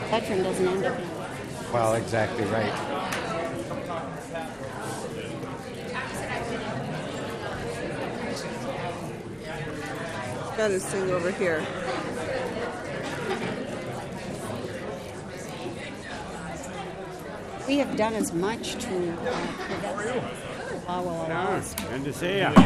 veteran doesn't end up in it. Well, exactly right. Got this thing over here. We have done as much to prevent law will allow us. Good to see you.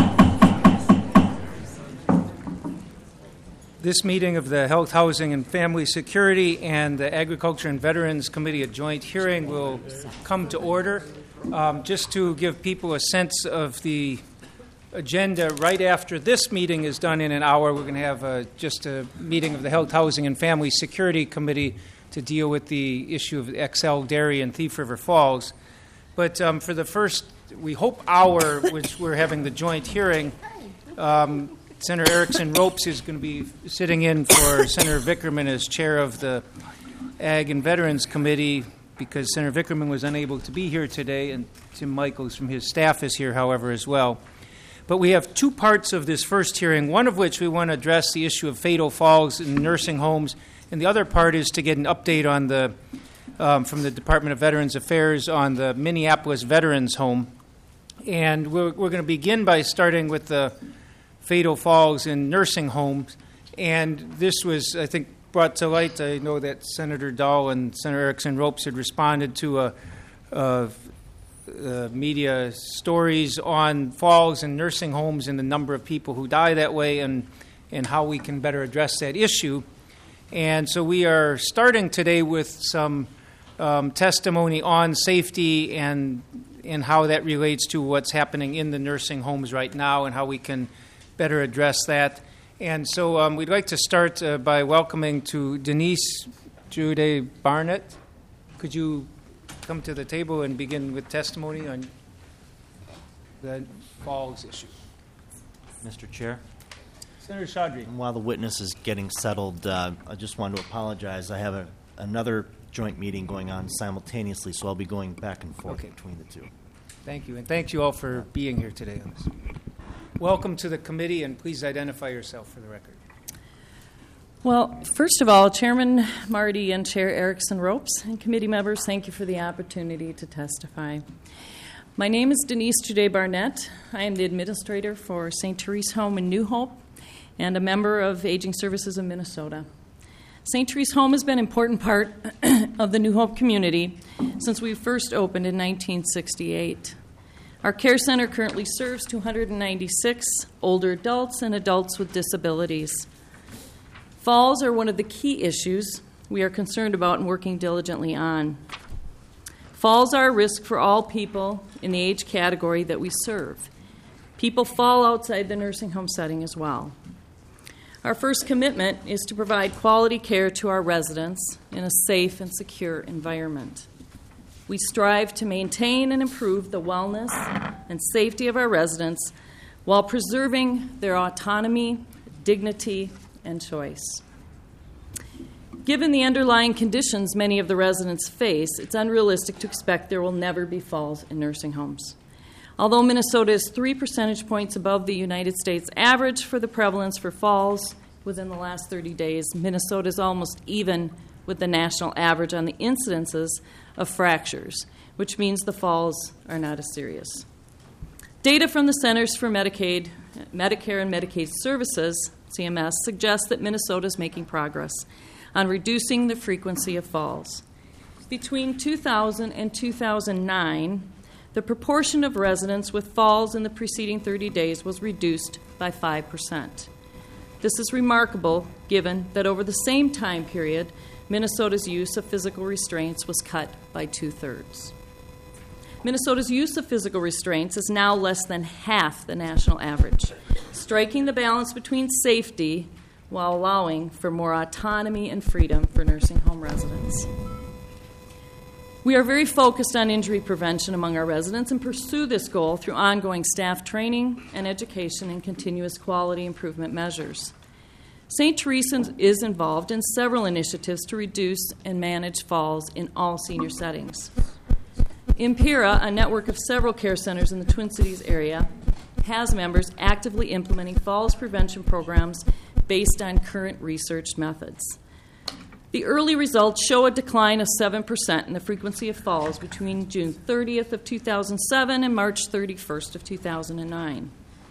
This meeting of the Health, Housing, and Family Security and the Agriculture and Veterans Committee, a joint hearing, will come to order. Just to give people a sense of the agenda, right after this meeting is done in an hour, we're going to have just a meeting of the Health, Housing, and Family Security Committee to deal with the issue of XL Dairy in Thief River Falls. But for the first, we hope, hour, which we're having the joint hearing, Senator Erickson Ropes is going to be sitting in for Senator Vickerman as chair of the Ag and Veterans Committee because Senator Vickerman was unable to be here today, and Tim Michaels from his staff is here, however, as well. But we have two parts of this first hearing, one of which we want to address the issue of fatal falls in nursing homes, and the other part is to get an update on the from the Department of Veterans Affairs on the Minneapolis Veterans Home. And we're going to begin by starting with the fatal falls in nursing homes. And this was, I think, brought to light. I know that Senator Dahl and Senator Erickson Ropes had responded to media stories on falls in nursing homes and the number of people who die that way and how we can better address that issue. And so we are starting today with some testimony on safety and how that relates to what's happening in the nursing homes right now and how we can better address that. And so we'd like to start by welcoming to Denise Jude Barnett. Could you come to the table and begin with testimony on the falls issue? Mr. Chair. Senator Chaudhry. And while the witness is getting settled, I just wanted to apologize. I have another joint meeting going on simultaneously, so I'll be going back and forth between the two. Thank you, and thank you all for being here today on this. Welcome to the committee, and please identify yourself for the record. Well, first of all, Chairman Marty and Chair Erickson Ropes and committee members, thank you for the opportunity to testify. My name is Denise Jude Barnett. I am the administrator for St. Therese Home in New Hope and a member of Aging Services of Minnesota. St. Therese Home has been an important part of the New Hope community since we first opened in 1968. Our care center currently serves 296 older adults and adults with disabilities. Falls are one of the key issues we are concerned about and working diligently on. Falls are a risk for all people in the age category that we serve. People fall outside the nursing home setting as well. Our first commitment is to provide quality care to our residents in a safe and secure environment. We strive to maintain and improve the wellness and safety of our residents while preserving their autonomy, dignity, and choice. Given the underlying conditions many of the residents face, it's unrealistic to expect there will never be falls in nursing homes. Although Minnesota is 3 percentage points above the United States average for the prevalence for falls within the last 30 days, Minnesota is almost even with the national average on the incidences of fractures, which means the falls are not as serious. Data from the Centers for Medicare and Medicaid Services, CMS, suggests that Minnesota is making progress on reducing the frequency of falls. Between 2000 and 2009, the proportion of residents with falls in the preceding 30 days was reduced by 5%. This is remarkable given that over the same time period, Minnesota's use of physical restraints was cut by 2/3. Minnesota's use of physical restraints is now less than half the national average, striking the balance between safety while allowing for more autonomy and freedom for nursing home residents. We are very focused on injury prevention among our residents and pursue this goal through ongoing staff training and education and continuous quality improvement measures. St. Therese is involved in several initiatives to reduce and manage falls in all senior settings. Impera, a network of several care centers in the Twin Cities area, has members actively implementing falls prevention programs based on current research methods. The early results show a decline of 7% in the frequency of falls between June 30th of 2007 and March 31st of 2009.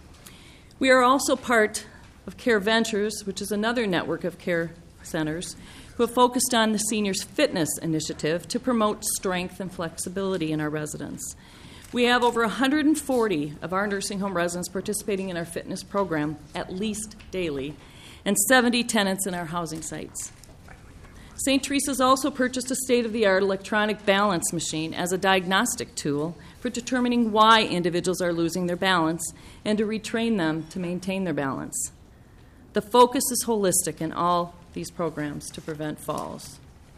We are also part of Care Ventures, which is another network of care centers who have focused on the Seniors Fitness Initiative to promote strength and flexibility in our residents. We have over 140 of our nursing home residents participating in our fitness program at least daily, and 70 tenants in our housing sites. St. Teresa's also purchased a state-of-the-art electronic balance machine as a diagnostic tool for determining why individuals are losing their balance and to retrain them to maintain their balance. The focus is holistic in all these programs to prevent falls.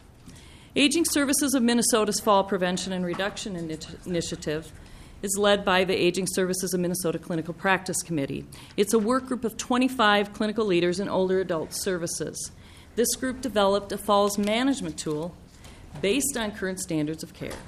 Aging Services of Minnesota's Fall Prevention and Reduction Initiative is led by the Aging Services of Minnesota Clinical Practice Committee. It's a work group of 25 clinical leaders in older adult services. This group developed a falls management tool based on current standards of care,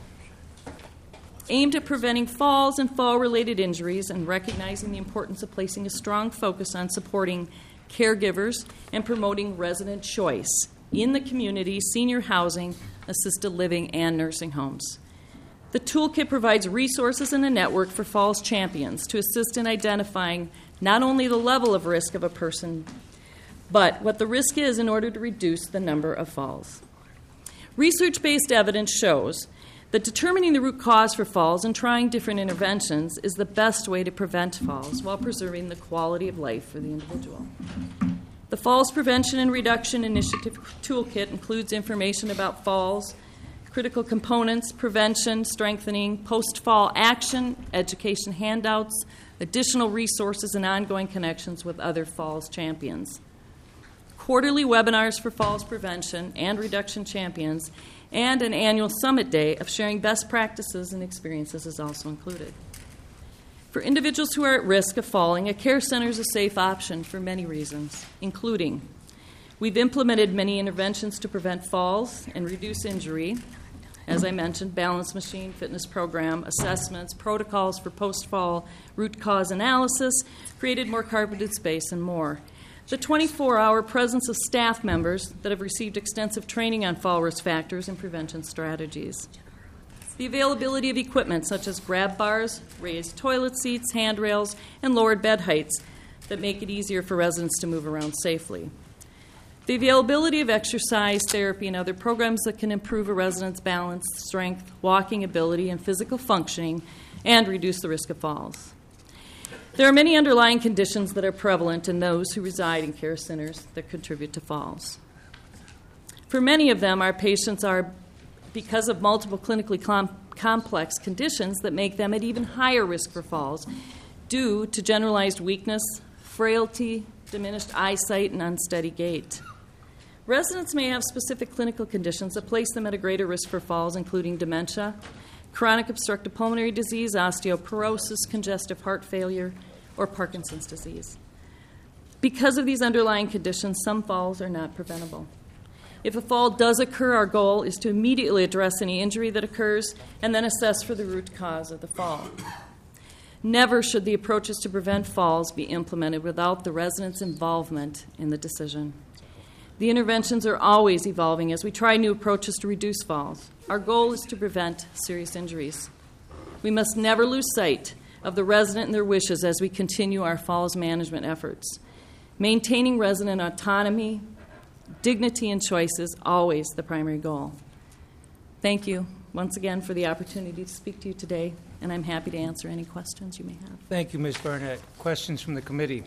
aimed at preventing falls and fall-related injuries and recognizing the importance of placing a strong focus on supporting caregivers and promoting resident choice in the community, senior housing, assisted living, and nursing homes. The toolkit provides resources and a network for falls champions to assist in identifying not only the level of risk of a person, but what the risk is in order to reduce the number of falls. Research-based evidence shows that determining the root cause for falls and trying different interventions is the best way to prevent falls while preserving the quality of life for the individual. The Falls Prevention and Reduction Initiative Toolkit includes information about falls, critical components, prevention, strengthening, post-fall action, education handouts, additional resources, and ongoing connections with other falls champions. Quarterly webinars for falls prevention and reduction champions, and an annual summit day of sharing best practices and experiences is also included. For individuals who are at risk of falling, a care center is a safe option for many reasons, including we've implemented many interventions to prevent falls and reduce injury. As I mentioned, balance machine, fitness program, assessments, protocols for post-fall root cause analysis, created more carpeted space, and more. The 24-hour presence of staff members that have received extensive training on fall risk factors and prevention strategies. The availability of equipment such as grab bars, raised toilet seats, handrails, and lowered bed heights that make it easier for residents to move around safely. The availability of exercise, therapy, and other programs that can improve a resident's balance, strength, walking ability, and physical functioning, and reduce the risk of falls. There are many underlying conditions that are prevalent in those who reside in care centers that contribute to falls. For many of them, our patients are because of multiple clinically complex conditions that make them at even higher risk for falls due to generalized weakness, frailty, diminished eyesight, and unsteady gait. Residents may have specific clinical conditions that place them at a greater risk for falls, including dementia, chronic obstructive pulmonary disease, osteoporosis, congestive heart failure, or Parkinson's disease. Because of these underlying conditions, some falls are not preventable. If a fall does occur, our goal is to immediately address any injury that occurs and then assess for the root cause of the fall. Never should the approaches to prevent falls be implemented without the residents' involvement in the decision. The interventions are always evolving as we try new approaches to reduce falls. Our goal is to prevent serious injuries. We must never lose sight of the resident and their wishes as we continue our falls management efforts. Maintaining resident autonomy, dignity, and choice is always the primary goal. Thank you once again for the opportunity to speak to you today, and I'm happy to answer any questions you may have. Thank you, Ms. Barnett. Questions from the committee?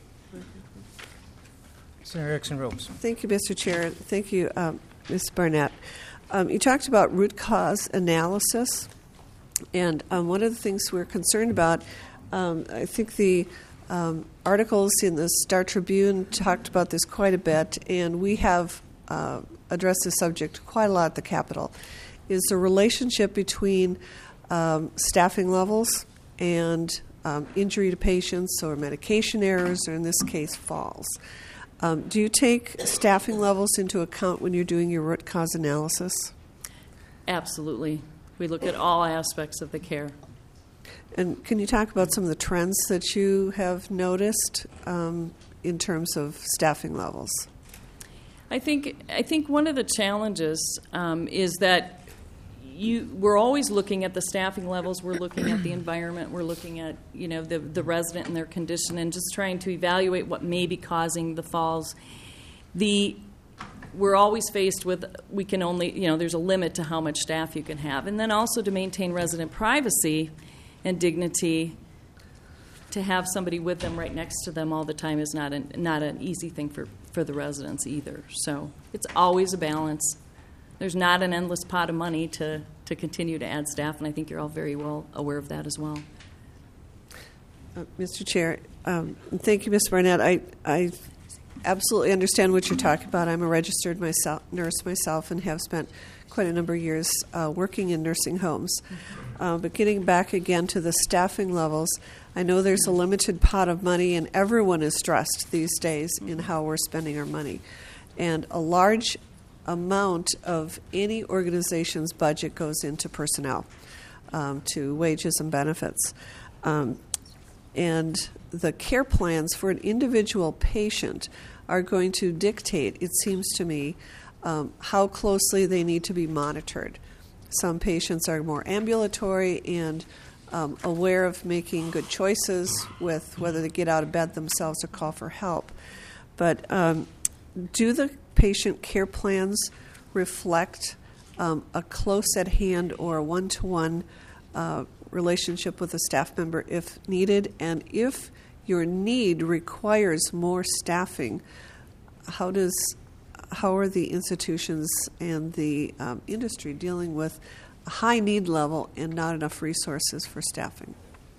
Senator Erickson-Ropes. Thank you, Mr. Chair. Thank you, Ms. Barnett. You talked about root cause analysis, and one of the things we're concerned about, I think the articles in the Star Tribune talked about this quite a bit, and we have addressed this subject quite a lot at the Capitol, is the relationship between staffing levels and injury to patients or medication errors, or in this case, falls. Do you take staffing levels into account when you're doing your root cause analysis? Absolutely. We look at all aspects of the care. And can you talk about some of the trends that you have noticed in terms of staffing levels? I think one of the challenges is that we're always looking at the staffing levels, we're looking at the environment, we're looking at the resident and their condition, and just trying to evaluate what may be causing the falls. We're always faced with we can only there's a limit to how much staff you can have, and then also to maintain resident privacy and dignity. To have somebody with them right next to them all the time is not an easy thing for the residents either. So it's always a balance. There's not an endless pot of money to continue to add staff, and I think you're all very well aware of that as well. Mr. Chair, thank you, Ms. Barnett. I absolutely understand what you're talking about. I'm a registered nurse myself and have spent quite a number of years working in nursing homes. But getting back again to the staffing levels, I know there's a limited pot of money, and everyone is stressed these days in how we're spending our money. And a large amount of any organization's budget goes into personnel, to wages and benefits. And the care plans for an individual patient are going to dictate, it seems to me, how closely they need to be monitored. Some patients are more ambulatory and aware of making good choices with whether to get out of bed themselves or call for help. But do the patient care plans reflect a close at hand or a one-to-one relationship with a staff member if needed? And if your need requires more staffing, how are the institutions and the industry dealing with a high need level and not enough resources for staffing?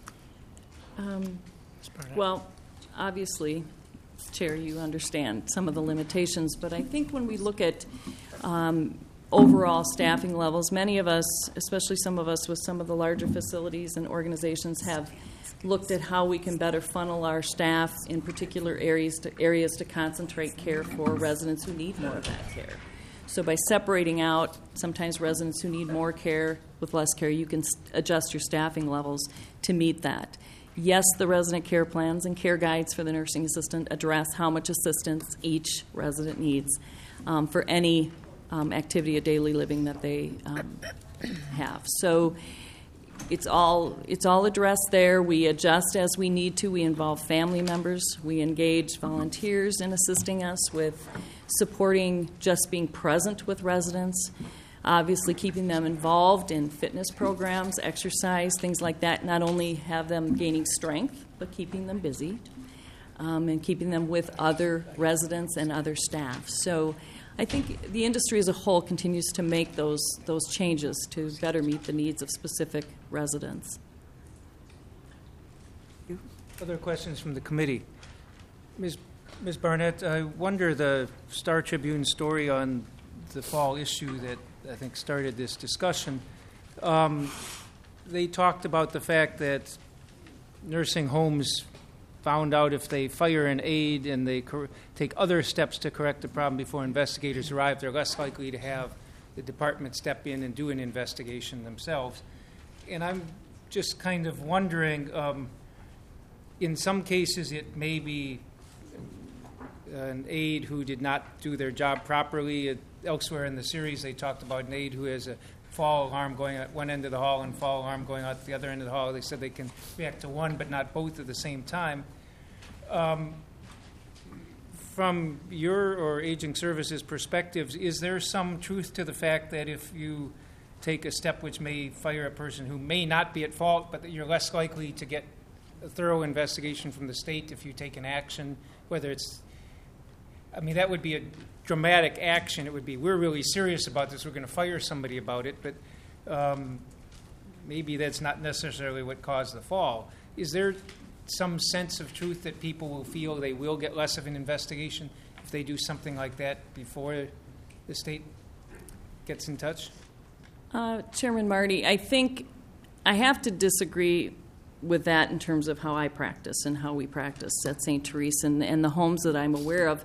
Well, obviously, Chair, you understand some of the limitations, but I think when we look at overall staffing levels, many of us, especially some of us with some of the larger facilities and organizations, have looked at how we can better funnel our staff in particular areas to concentrate care for residents who need more of that care. So by separating out sometimes residents who need more care with less care, you can adjust your staffing levels to meet that. Yes, the resident care plans and care guides for the nursing assistant address how much assistance each resident needs for any activity of daily living that they have. So it's all addressed there. We adjust as we need to. We involve family members. We engage volunteers in assisting us with supporting just being present with residents. Obviously, keeping them involved in fitness programs, exercise, things like that. Not only have them gaining strength, but keeping them busy and keeping them with other residents and other staff. So I think the industry as a whole continues to make those changes to better meet the needs of specific residents. Other questions from the committee? Ms. Barnett, I wonder the Star Tribune story on the fall issue that I think started this discussion. They talked about the fact that nursing homes found out if they fire an aide and they take other steps to correct the problem before investigators arrive, they're less likely to have the department step in and do an investigation themselves. And I'm just kind of wondering, in some cases it may be an aide who did not do their job properly. Elsewhere in the series, they talked about an aide who has a fall alarm going at one end of the hall and fall alarm going out the other end of the hall. They said they can react to one but not both at the same time. From your or aging services perspectives, is there some truth to the fact that if you take a step which may fire a person who may not be at fault, but that you're less likely to get a thorough investigation from the state if you take an action, whether it's, I mean, that would be a dramatic action. It would be, we're really serious about this, we're going to fire somebody about it, but maybe that's not necessarily what caused the fall. Is there some sense of truth that people will feel they will get less of an investigation if they do something like that before the state gets in touch? Chairman Marty, I think I have to disagree with that in terms of how I practice and how we practice at St. Therese and the homes that I'm aware of.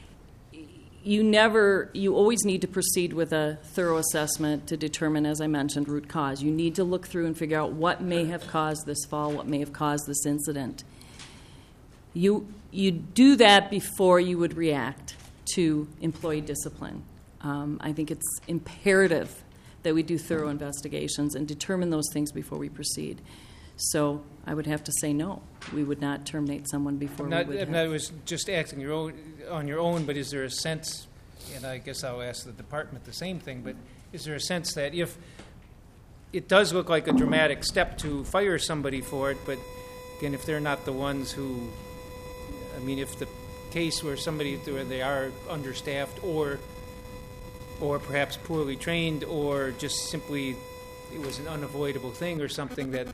You always need to proceed with a thorough assessment to determine, as I mentioned, root cause. You need to look through and figure out what may have caused this fall, what may have caused this incident. You do that before you would react to employee discipline. I think it's imperative that we do thorough investigations and determine those things before we proceed. So I would have to say no. We would not terminate someone before we would I was just acting on your own, but is there a sense, and I guess I'll ask the department the same thing, but is there a sense that if it does look like a dramatic step to fire somebody for it, but again, if they're not the ones who, I mean, if the case where they are understaffed or perhaps poorly trained, or just simply it was an unavoidable thing or something that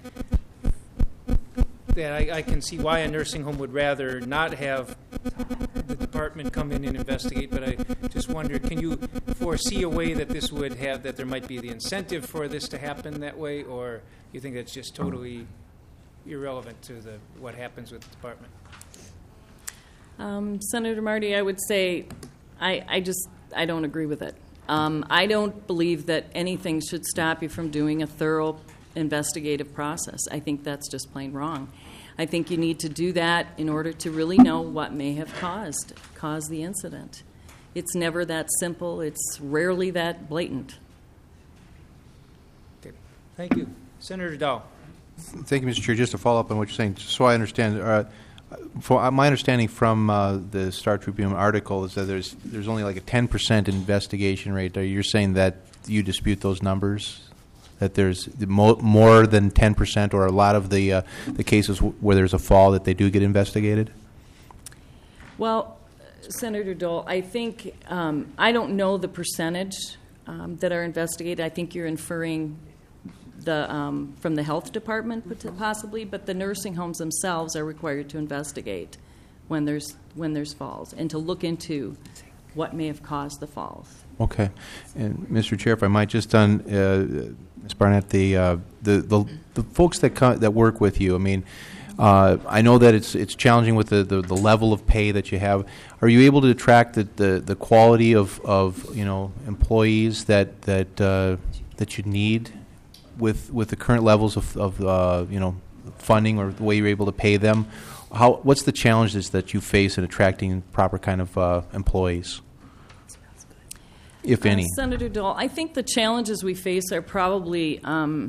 I can see why a nursing home would rather not have the department come in and investigate, but I just wondered, can you foresee a way that this would have, that there might be the incentive for this to happen that way, or you think that's just totally irrelevant to what happens with the department? Senator Marty, I would say I don't agree with it. I don't believe that anything should stop you from doing a thorough investigative process. I think that's just plain wrong. I think you need to do that in order to really know what may have caused the incident. It's never that simple. It's rarely that blatant. Okay. Thank you. Senator Dahl. Thank you, Mr. Chair. Just to follow up on what you're saying, just so I understand, my understanding from the Star Tribune article is that there's only like a 10% investigation rate. You're saying that you dispute those numbers? That there's more than 10%, or a lot of the cases where there's a fall that they do get investigated? Well, Senator Dole, I think I don't know the percentage that are investigated. I think you're inferring from the health department possibly, but the nursing homes themselves are required to investigate when there's falls and to look into what may have caused the falls. Okay, and Mr. Chair, if I might just Ms. Barnett, the folks that work with you. I mean, I know that it's challenging with the level of pay that you have. Are you able to track the quality of employees that you need with the current levels of funding, or the way you're able to pay them? What's the challenges that you face in attracting proper kind of employees, if any? Senator Dole, I think the challenges we face are probably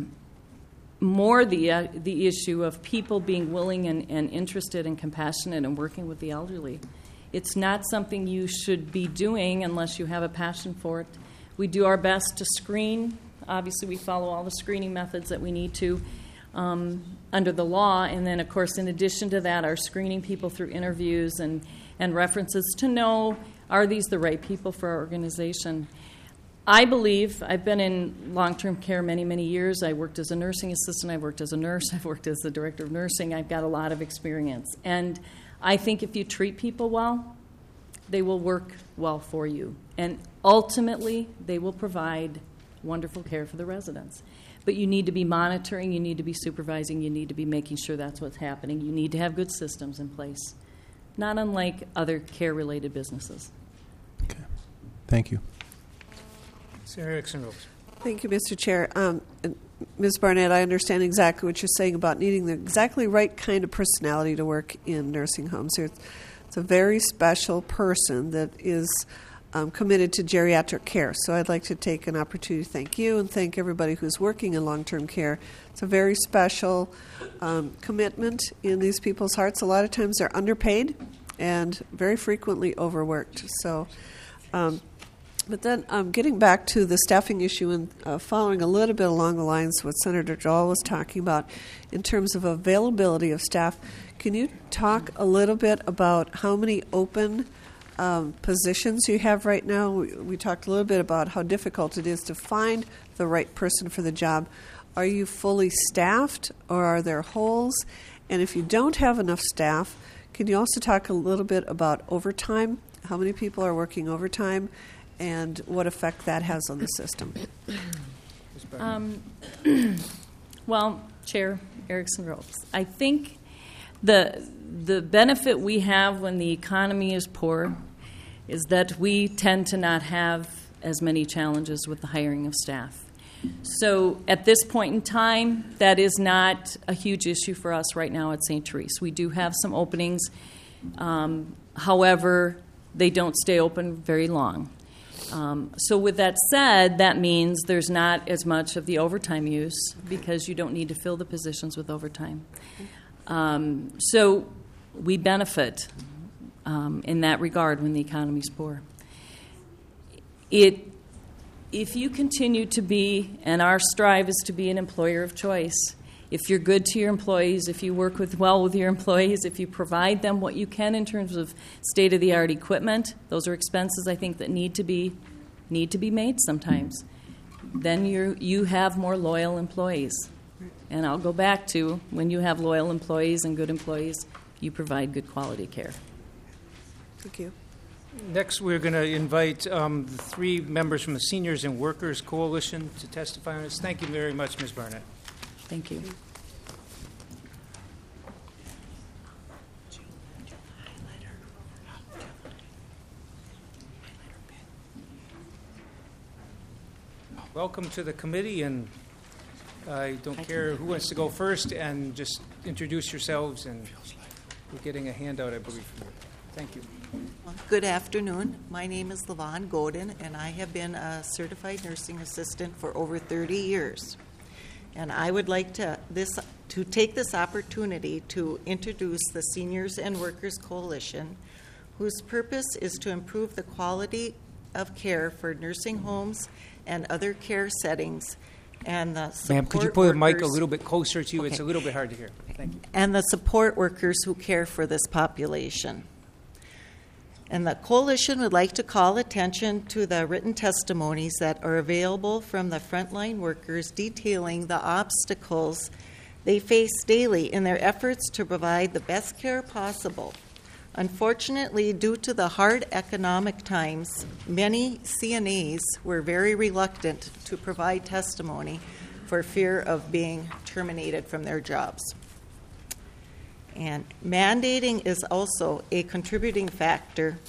more the issue of people being willing and interested and compassionate and working with the elderly. It's not something you should be doing unless you have a passion for it. We do our best to screen. Obviously, we follow all the screening methods that we need to under the law. And then, of course, in addition to that, are screening people through interviews and references to know, are these the right people for our organization? I believe, I've been in long-term care many, many years. I worked as a nursing assistant. I've worked as a nurse. I've worked as the director of nursing. I've got a lot of experience. And I think if you treat people well, they will work well for you. And ultimately, they will provide wonderful care for the residents. But you need to be monitoring, you need to be supervising, you need to be making sure that's what's happening. You need to have good systems in place, not unlike other care-related businesses. Okay. Thank you. Senator Erickson-Rose. Thank you, Mr. Chair. Ms. Barnett, I understand exactly what you're saying about needing the exactly right kind of personality to work in nursing homes. It's a very special person that is committed to geriatric care. So I'd like to take an opportunity to thank you and thank everybody who's working in long-term care. It's a very special commitment in these people's hearts. A lot of times they're underpaid and very frequently overworked. So, but then getting back to the staffing issue and following a little bit along the lines of what Senator Dahl was talking about in terms of availability of staff, can you talk a little bit about how many open positions you have right now? We talked a little bit about how difficult it is to find the right person for the job. Are you fully staffed, or are there holes? And if you don't have enough staff, can you also talk a little bit about overtime? How many people are working overtime, and what effect that has on the system? Well, Chair Erickson-Rose, I think the benefit we have when the economy is poor is that we tend to not have as many challenges with the hiring of staff. So at this point in time, that is not a huge issue for us right now at St. Therese. We do have some openings. However, they don't stay open very long. So with that said, that means there's not as much of the overtime use because you don't need to fill the positions with overtime. So we benefit in that regard when the economy's poor. If you continue to be, and our strive is to be an employer of choice, if you're good to your employees, if you work well with your employees, if you provide them what you can in terms of state-of-the-art equipment, those are expenses I think that need to be made sometimes, then you have more loyal employees. And I'll go back to when you have loyal employees and good employees, you provide good quality care. Thank you. Next, we're going to invite the three members from the Seniors and Workers Coalition to testify on this. Thank you very much, Ms. Barnett. Thank you. Welcome to the committee, and I don't care who wants to go first, and just introduce yourselves, and we're getting a handout, I believe. Thank you. Good afternoon. My name is LaVon Godin, and I have been a certified nursing assistant for over 30 years. And I would like to take this opportunity to introduce the Seniors and Workers Coalition, whose purpose is to improve the quality of care for nursing homes and other care settings. And the support Ma'am, could you pull the mic a workers- little bit closer to you? Okay. It's a little bit hard to hear. Thank you. and the support workers who care for this population. And the coalition would like to call attention to the written testimonies that are available from the frontline workers detailing the obstacles they face daily in their efforts to provide the best care possible. Unfortunately, due to the hard economic times, many CNAs were very reluctant to provide testimony for fear of being terminated from their jobs. And mandating is also a contributing factor.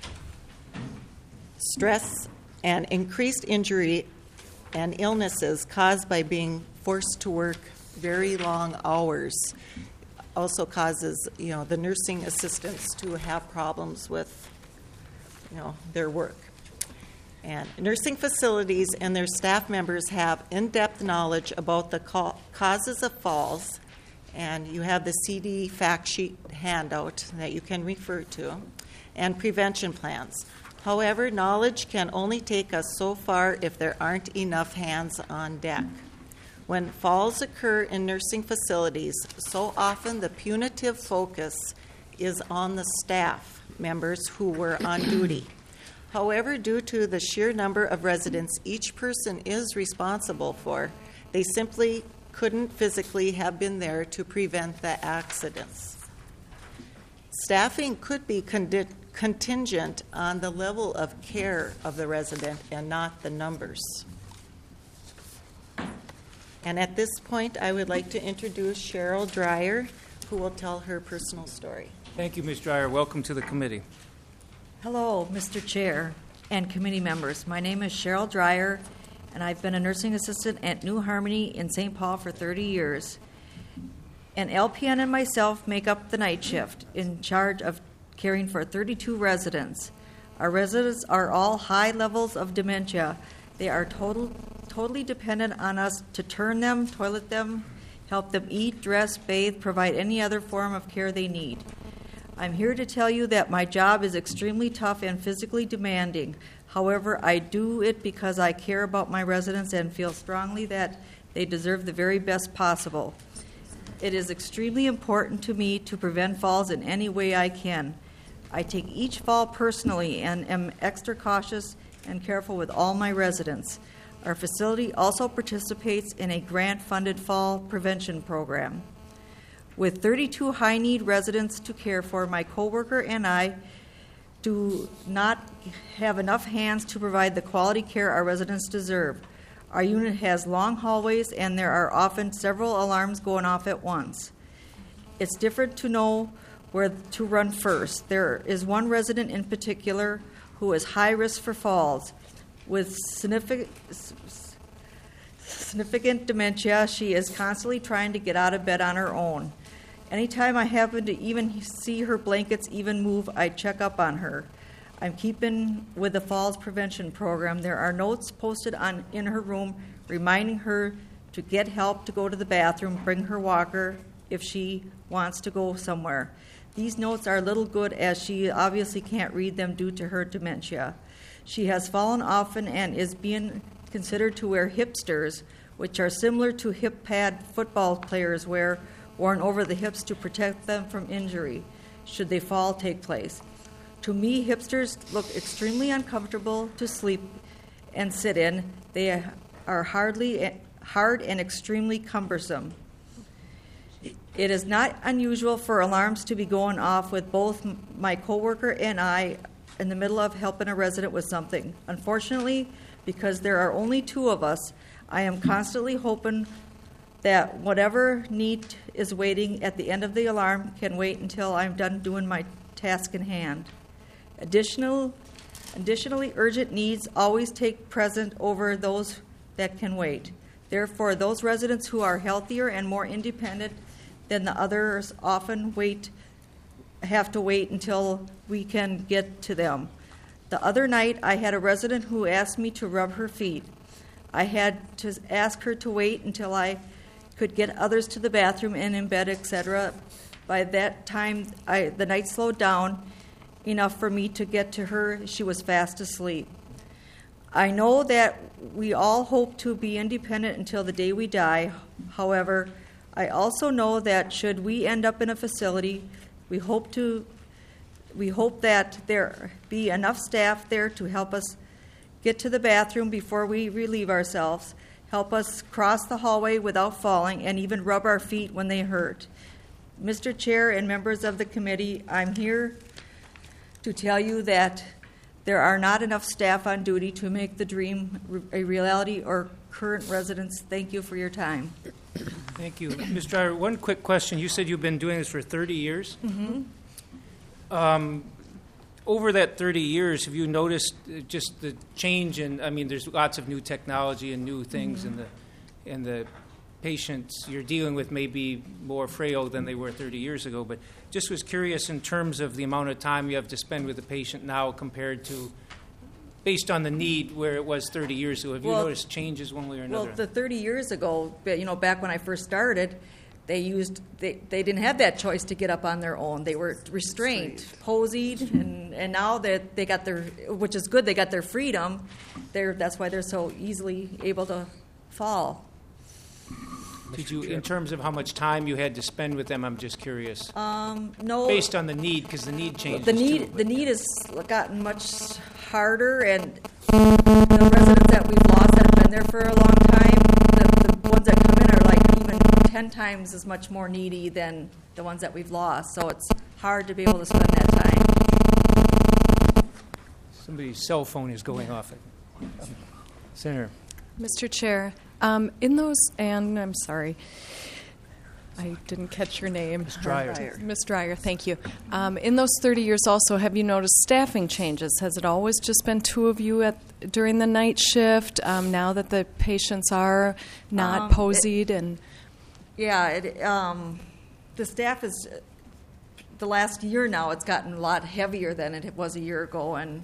Stress and increased injury and illnesses caused by being forced to work very long hours also causes, the nursing assistants to have problems with, their work. And nursing facilities and their staff members have in-depth knowledge about the causes of falls. And you have the CD fact sheet handout that you can refer to, and prevention plans. However, knowledge can only take us so far if there aren't enough hands on deck. When falls occur in nursing facilities, so often the punitive focus is on the staff members who were on duty. However, due to the sheer number of residents each person is responsible for, they simply couldn't physically have been there to prevent the accidents. Staffing could be contingent on the level of care of the resident and not the numbers. And at this point, I would like to introduce Cheryl Dreyer, who will tell her personal story. Thank you, Ms. Dreyer. Welcome to the committee. Hello, Mr. Chair and committee members. My name is Cheryl Dreyer, and I've been a nursing assistant at New Harmony in St. Paul for 30 years. An LPN and myself make up the night shift in charge of caring for 32 residents. Our residents are all high levels of dementia. They are totally dependent on us to turn them, toilet them, help them eat, dress, bathe, provide any other form of care they need. I'm here to tell you that my job is extremely tough and physically demanding. However, I do it because I care about my residents and feel strongly that they deserve the very best possible. It is extremely important to me to prevent falls in any way I can. I take each fall personally and am extra cautious and careful with all my residents. Our facility also participates in a grant-funded fall prevention program. With 32 high-need residents to care for, my coworker and I do not have enough hands to provide the quality care our residents deserve. Our unit has long hallways, and there are often several alarms going off at once. It's different to know where to run first. There is one resident in particular who is high risk for falls. With significant dementia, she is constantly trying to get out of bed on her own. Anytime I happen to even see her blankets even move, I check up on her. I'm keeping with the falls prevention program. There are notes posted in her room reminding her to get help to go to the bathroom, bring her walker if she wants to go somewhere. These notes are little good as she obviously can't read them due to her dementia. She has fallen often and is being considered to wear hipsters, which are similar to hip pad football players wear, worn over the hips to protect them from injury should they fall take place. To me, hipsters look extremely uncomfortable to sleep and sit in. They are hard and extremely cumbersome. It is not unusual for alarms to be going off with both my coworker and I in the middle of helping a resident with something. Unfortunately, because there are only two of us, I am constantly hoping that whatever need is waiting at the end of the alarm can wait until I'm done doing my task in hand. Additionally, urgent needs always take precedence over those that can wait. Therefore, those residents who are healthier and more independent than the others often have to wait until we can get to them. The other night, I had a resident who asked me to rub her feet. I had to ask her to wait until I could get others to the bathroom and in bed, etc. By that time, the night slowed down enough for me to get to her. She was fast asleep. I know that we all hope to be independent until the day we die. However, I also know that should we end up in a facility, we hope that there be enough staff there to help us get to the bathroom before we relieve ourselves, help us cross the hallway without falling, and even rub our feet when they hurt. Mr. Chair and members of the committee, I'm here to tell you that there are not enough staff on duty to make the dream a reality or current residents. Thank you for your time. Thank you. Ms. Dreyer, one quick question. You said you've been doing this for 30 years? Mm-hmm. Over that 30 years, have you noticed just the change in, I mean, there's lots of new technology and new things, and the patients you're dealing with may be more frail than they were 30 years ago, but just was curious in terms of the amount of time you have to spend with the patient now compared to, based on the need where it was 30 years ago. Have you noticed changes one way or another? Well, the 30 years ago, back when I first started, they didn't have that choice to get up on their own. They were restrained, posied, and now that they got their, which is good, they got their freedom. That's why they're so easily able to fall. Did you, in terms of how much time you had to spend with them, I'm just curious. No. Based on the need, because the need changes The too. need has gotten much harder, and the residents that we've lost that have been there for a long time, the ones that come in are like even 10 times as much more needy than the ones that we've lost. So it's hard to be able to spend that time. Somebody's cell phone is going off. Senator. Mr. Chair, in those, and I'm sorry, I didn't catch your name. Ms. Dreyer. Ms. Dreyer, thank you. In those 30 years also, have you noticed staffing changes? Has it always just been two of you during the night shift, now that the patients are not posied? The staff is, the last year now, it's gotten a lot heavier than it was a year ago, and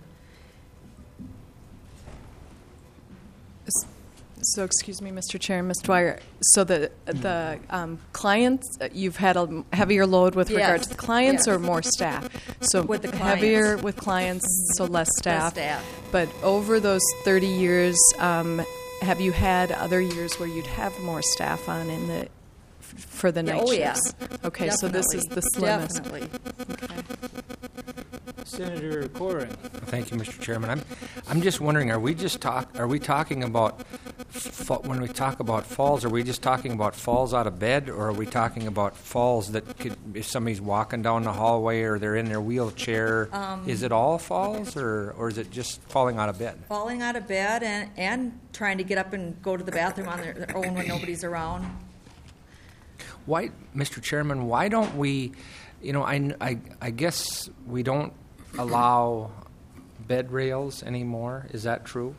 So, excuse me, Mr. Chair and Ms. Dwyer. So the clients, you've had a heavier load with regard to the clients, or more staff? So with the clients. Heavier with clients, so less staff. Less staff. But over those 30 years, have you had other years where you'd have more staff on for the night shifts? Okay, Definitely. so this is the slimmest. Definitely. Okay. Senator Corrin. Thank you, Mr. Chairman. I'm just wondering, are we talking about, when we talk about falls, are we just talking about falls out of bed, or are we talking about falls that could, if somebody's walking down the hallway or they're in their wheelchair, is it all falls, or is it just falling out of bed? Falling out of bed and trying to get up and go to the bathroom on their own when nobody's around. Why, Mr. Chairman, why don't we, I guess we don't allow bed rails anymore. Is that true?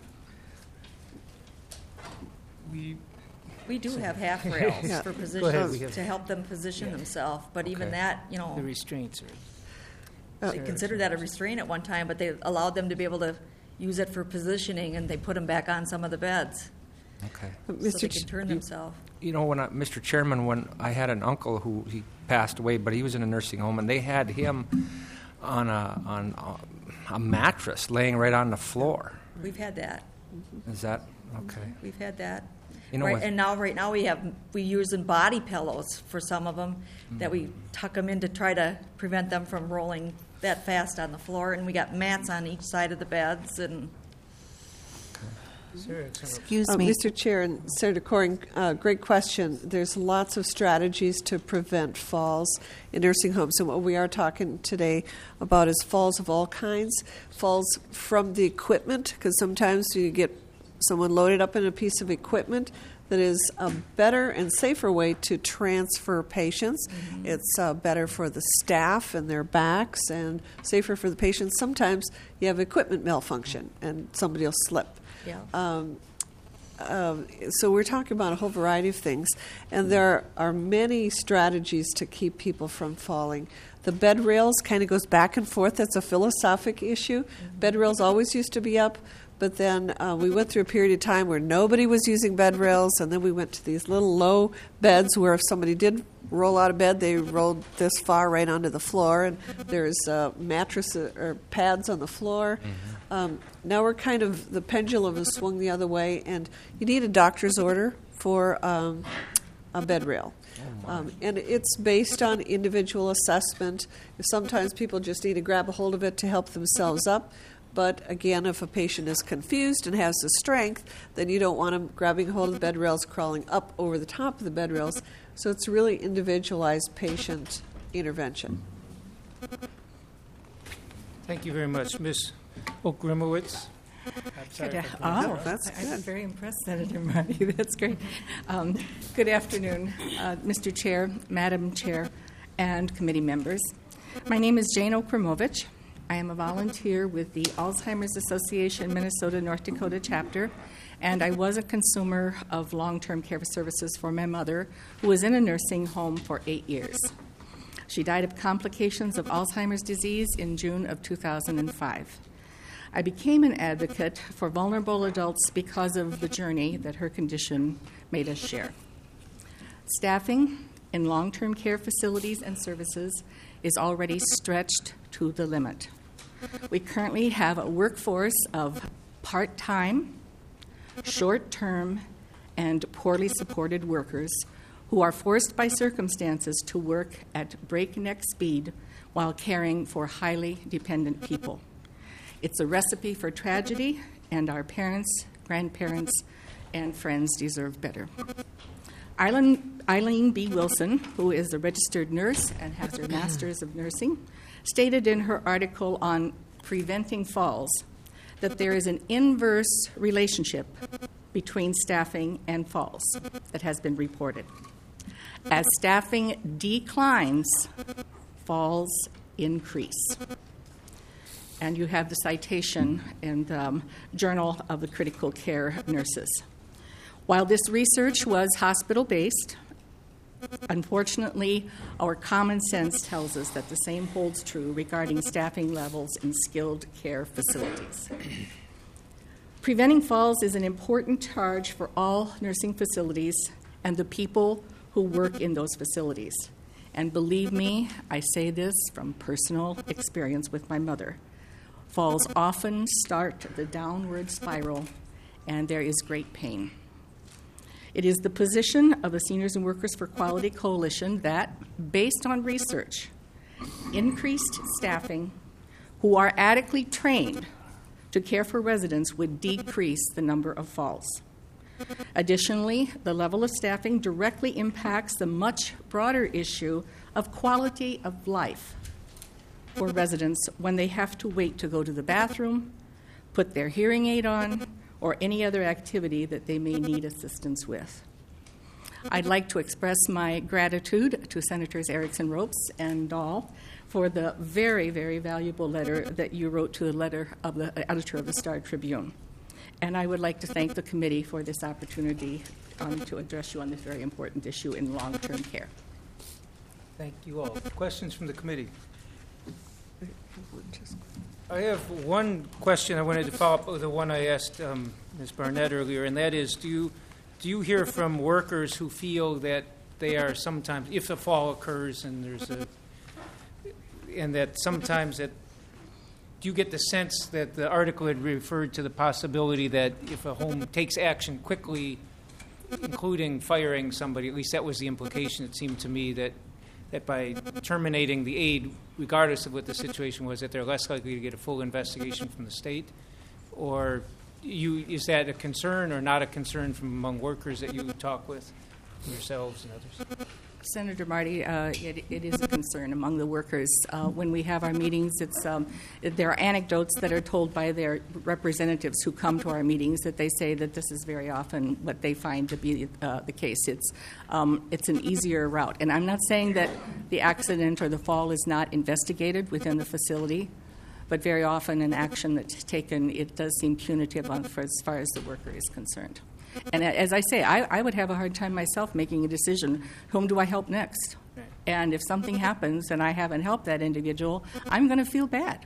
We do have half rails for positions ahead. to help them position themselves, but even that, The restraints are. They considered that a restraint at one time, but they allowed them to be able to use it for positioning, and they put them back on some of the beds Okay. so they could turn themselves. You know, Mr. Chairman, when I had an uncle who he passed away, but he was in a nursing home, and they had him on a mattress laying right on the floor. We've had that. Is that okay? We've had that. You know, Right now we using body pillows for some of them that we tuck them in to try to prevent them from rolling that fast on the floor, and we got mats on each side of the beds. And Excuse me. Mr. Chair and Senator Coring, great question. There's lots of strategies to prevent falls in nursing homes. And what we are talking today about is falls of all kinds. Falls from the equipment, because sometimes you get someone loaded up in a piece of equipment that is a better and safer way to transfer patients. Mm-hmm. It's better for the staff and their backs and safer for the patients. Sometimes you have equipment malfunction and somebody will slip. yeah. So we're talking about a whole variety of things, and there are many strategies to keep people from falling. The bed rails kind of goes back and forth. That's a philosophic issue. Mm-hmm. Bed rails always used to be up, but then we went through a period of time where nobody was using bed rails, and then we went to these little low beds where if somebody did roll out of bed, they rolled this far right onto the floor, and there's mattresses or pads on the floor. Mm-hmm. Now we're kind of, the pendulum has swung the other way, and you need a doctor's order for a bed rail. And it's based on individual assessment. Sometimes people just need to grab a hold of it to help themselves up. But again, if a patient is confused and has the strength, then you don't want them grabbing hold of the bed rails, crawling up over the top of the bed rails. So it's really individualized patient intervention. Thank you very much. Ms. Oak-Grimowitz. That's I'm very impressed, Senator Marty. That's great. Good afternoon, Mr. Chair, Madam Chair, and committee members. My name is Jane Okremovich. I am a volunteer with the Alzheimer's Association Minnesota North Dakota chapter, and I was a consumer of long-term care services for my mother, who was in a nursing home for 8 years. She died of complications of Alzheimer's disease in June of 2005. I became an advocate for vulnerable adults because of the journey that her condition made us share. Staffing in long-term care facilities and services is already stretched to the limit. We currently have a workforce of part-time, short-term, and poorly supported workers who are forced by circumstances to work at breakneck speed while caring for highly dependent people. It's a recipe for tragedy, and our parents, grandparents, and friends deserve better. Eileen B. Wilson, who is a registered nurse and has her Master's of Nursing, stated in her article on preventing falls that there is an inverse relationship between staffing and falls that has been reported. As staffing declines, falls increase. And you have the citation in the Journal of the Critical Care Nurses. While this research was hospital-based, unfortunately, our common sense tells us that the same holds true regarding staffing levels in skilled care facilities. Preventing falls is an important charge for all nursing facilities and the people who work in those facilities. And believe me, I say this from personal experience with my mother. Falls often start the downward spiral, and there is great pain. It is the position of the Seniors and Workers for Quality Coalition that, based on research, increased staffing who are adequately trained to care for residents would decrease the number of falls. Additionally, the level of staffing directly impacts the much broader issue of quality of life for residents when they have to wait to go to the bathroom, put their hearing aid on, or any other activity that they may need assistance with. I'd like to express my gratitude to Senators Erickson Ropes and Dahl for the very, very valuable letter that you wrote to the editor of the Star Tribune. And I would like to thank the committee for this opportunity to address you on this very important issue in long-term care. Thank you all. Questions from the committee? I have one question I wanted to follow up with the one I asked Ms. Barnett earlier, and that is, do you hear from workers who feel that they are sometimes, if a fall occurs and do you get the sense that the article had referred to the possibility that if a home takes action quickly, including firing somebody, at least that was the implication, it seemed to me, that by terminating the aid, regardless of what the situation was, that they're less likely to get a full investigation from the state? Or is that a concern or not a concern from among workers that you talk with, yourselves and others? Senator Marty, it is a concern among the workers. When we have our meetings, there are anecdotes that are told by their representatives who come to our meetings that they say that this is very often what they find to be the case. It's an easier route. And I'm not saying that the accident or the fall is not investigated within the facility, but very often an action that's taken, it does seem punitive as far as the worker is concerned. And as I say, I would have a hard time myself making a decision, whom do I help next? Right. And if something happens and I haven't helped that individual, I'm going to feel bad.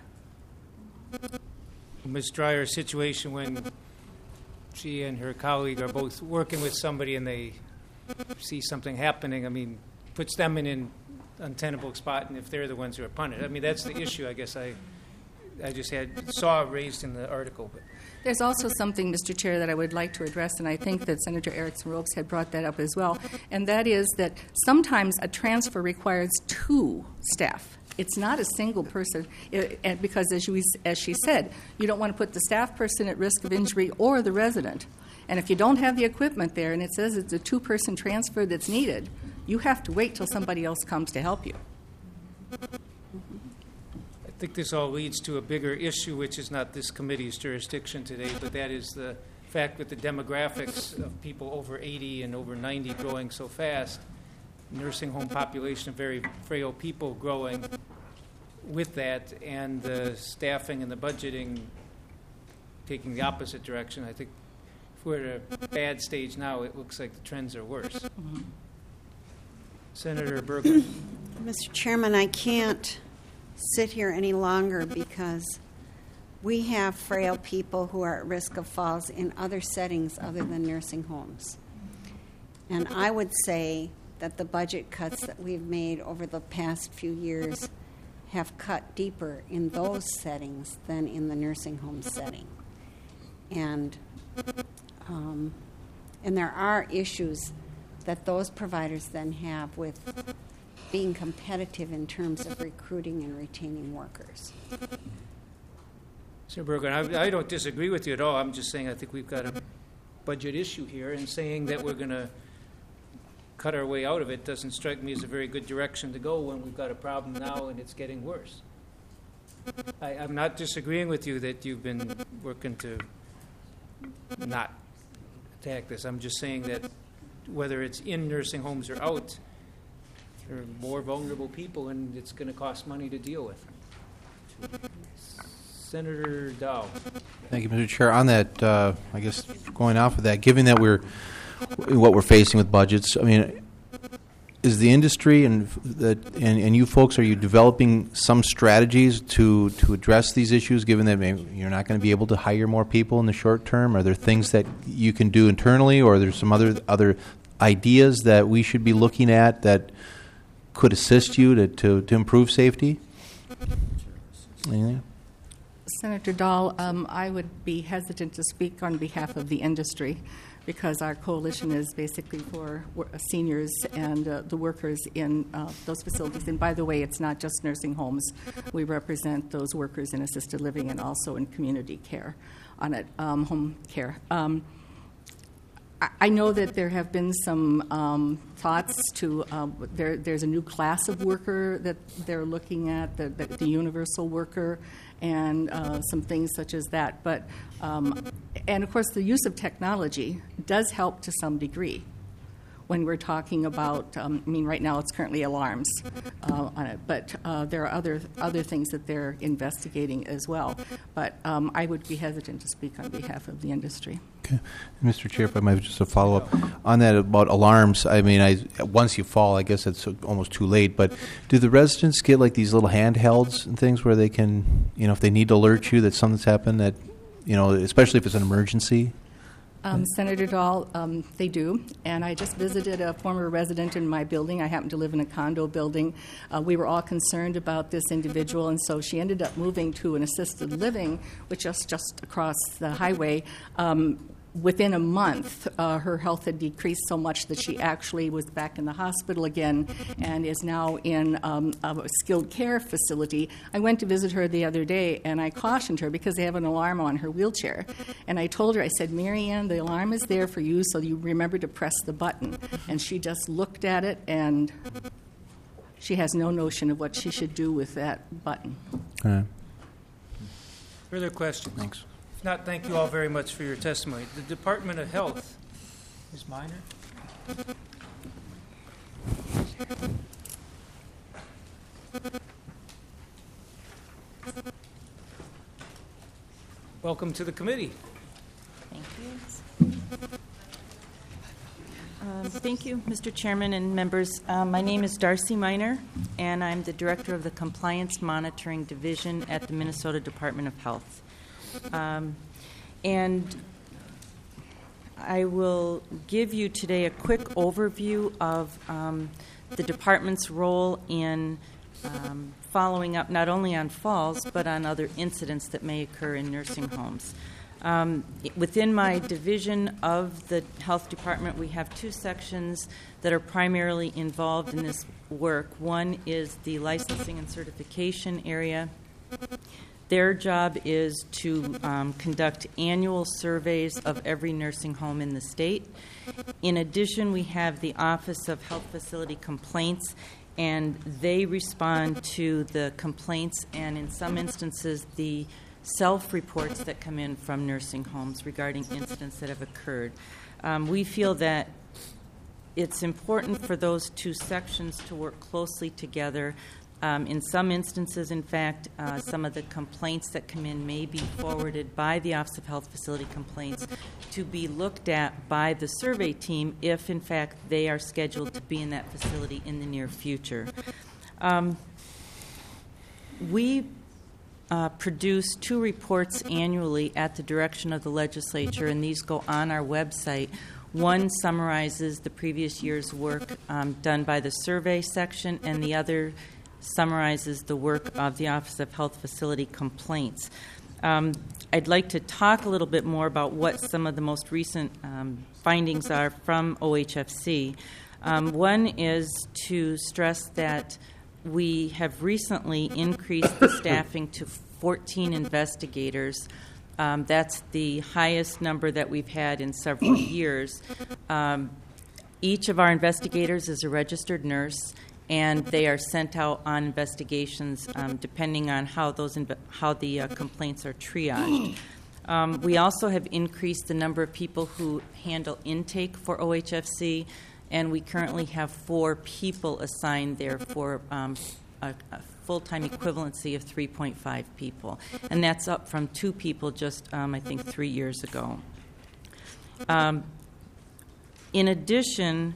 Ms. Dreyer's situation when she and her colleague are both working with somebody and they see something happening, I mean, puts them in an untenable spot, and if they're the ones who are punished. I mean, that's the issue I guess I just saw raised in the article. But there's also something, Mr. Chair, that I would like to address, and I think that Senator Erickson Ropes had brought that up as well, and that is that sometimes a transfer requires two staff. It's not a single person, because as she said, you don't want to put the staff person at risk of injury or the resident. And if you don't have the equipment there and it says it's a two-person transfer that's needed, you have to wait till somebody else comes to help you. I think this all leads to a bigger issue, which is not this committee's jurisdiction today, but that is the fact that the demographics of people over 80 and over 90 growing so fast, nursing home population of very frail people growing with that, and the staffing and the budgeting taking the opposite direction. I think if we're at a bad stage now, it looks like the trends are worse. Mm-hmm. Senator Bergman. Mr. Chairman, I can't sit here any longer because we have frail people who are at risk of falls in other settings other than nursing homes. And I would say that the budget cuts that we've made over the past few years have cut deeper in those settings than in the nursing home setting. And there are issues that those providers then have with being competitive in terms of recruiting and retaining workers. Mr. Bergen, I don't disagree with you at all. I'm just saying I think we've got a budget issue here, and saying that we're going to cut our way out of it doesn't strike me as a very good direction to go when we've got a problem now and it's getting worse. I'm not disagreeing with you that you've been working to not attack this. I'm just saying that whether it's in nursing homes or out, there are more vulnerable people, and it's going to cost money to deal with. Senator Dow. Thank you, Mr. Chair. On that, I guess going off of that, given that what we're facing with budgets, I mean, is the industry and you folks, are you developing some strategies to address these issues, given that maybe you're not going to be able to hire more people in the short term? Are there things that you can do internally, or are there some other ideas that we should be looking at that could assist you to improve safety? Anything? Senator Dahl, I would be hesitant to speak on behalf of the industry because our coalition is basically for seniors and the workers in those facilities. And by the way, it's not just nursing homes. We represent those workers in assisted living and also in community care, home care. I know that there have been some thoughts to, there's a new class of worker that they're looking at, the universal worker, and some things such as that. But, and of course, the use of technology does help to some degree. when we're talking about, right now it's currently alarms on it, but there are other things that they're investigating as well. But I would be hesitant to speak on behalf of the industry. Okay. Mr. Chair, if I might just a follow-up on that about alarms. Once you fall, I guess it's almost too late, but do the residents get like these little handhelds and things where they can, if they need to alert you that something's happened, that, especially if it's an emergency? Senator Dahl, they do. And I just visited a former resident in my building. I happen to live in a condo building. We were all concerned about this individual, and so she ended up moving to an assisted living, which is just across the highway. Within a month, her health had decreased so much that she actually was back in the hospital again and is now in a skilled care facility. I went to visit her the other day, and I cautioned her because they have an alarm on her wheelchair. And I told her, I said, Marianne, the alarm is there for you, so you remember to press the button. And she just looked at it, and she has no notion of what she should do with that button. All right. Further questions? Thanks. If not, thank you all very much for your testimony. The Department of Health. Ms. Miner? Welcome to the committee. Thank you. Thank you, Mr. Chairman and members. My name is Darcy Miner, and I'm the Director of the Compliance Monitoring Division at the Minnesota Department of Health. And I will give you today a quick overview of the department's role in following up not only on falls but on other incidents that may occur in nursing homes. Within my division of the health department, we have two sections that are primarily involved in this work. One is the licensing and certification area. Their job is to conduct annual surveys of every nursing home in the state. In addition, we have the Office of Health Facility Complaints, and they respond to the complaints and, in some instances, the self-reports that come in from nursing homes regarding incidents that have occurred. We feel that it's important for those two sections to work closely together. In some instances, in fact, some of the complaints that come in may be forwarded by the Office of Health Facility Complaints to be looked at by the survey team if, in fact, they are scheduled to be in that facility in the near future. We produce two reports annually at the direction of the legislature, and these go on our website. One summarizes the previous year's work done by the survey section, and the other summarizes the work of the Office of Health Facility Complaints. I'd like to talk a little bit more about what some of the most recent findings are from OHFC. One is to stress that we have recently increased the staffing to 14 investigators. That's the highest number that we've had in several years. Each of our investigators is a registered nurse, and they are sent out on investigations depending on how the complaints are triaged. We also have increased the number of people who handle intake for OHFC, and we currently have 4 people assigned there for a full-time equivalency of 3.5 people. And that's up from 2 people just, I think, 3 years ago. In addition,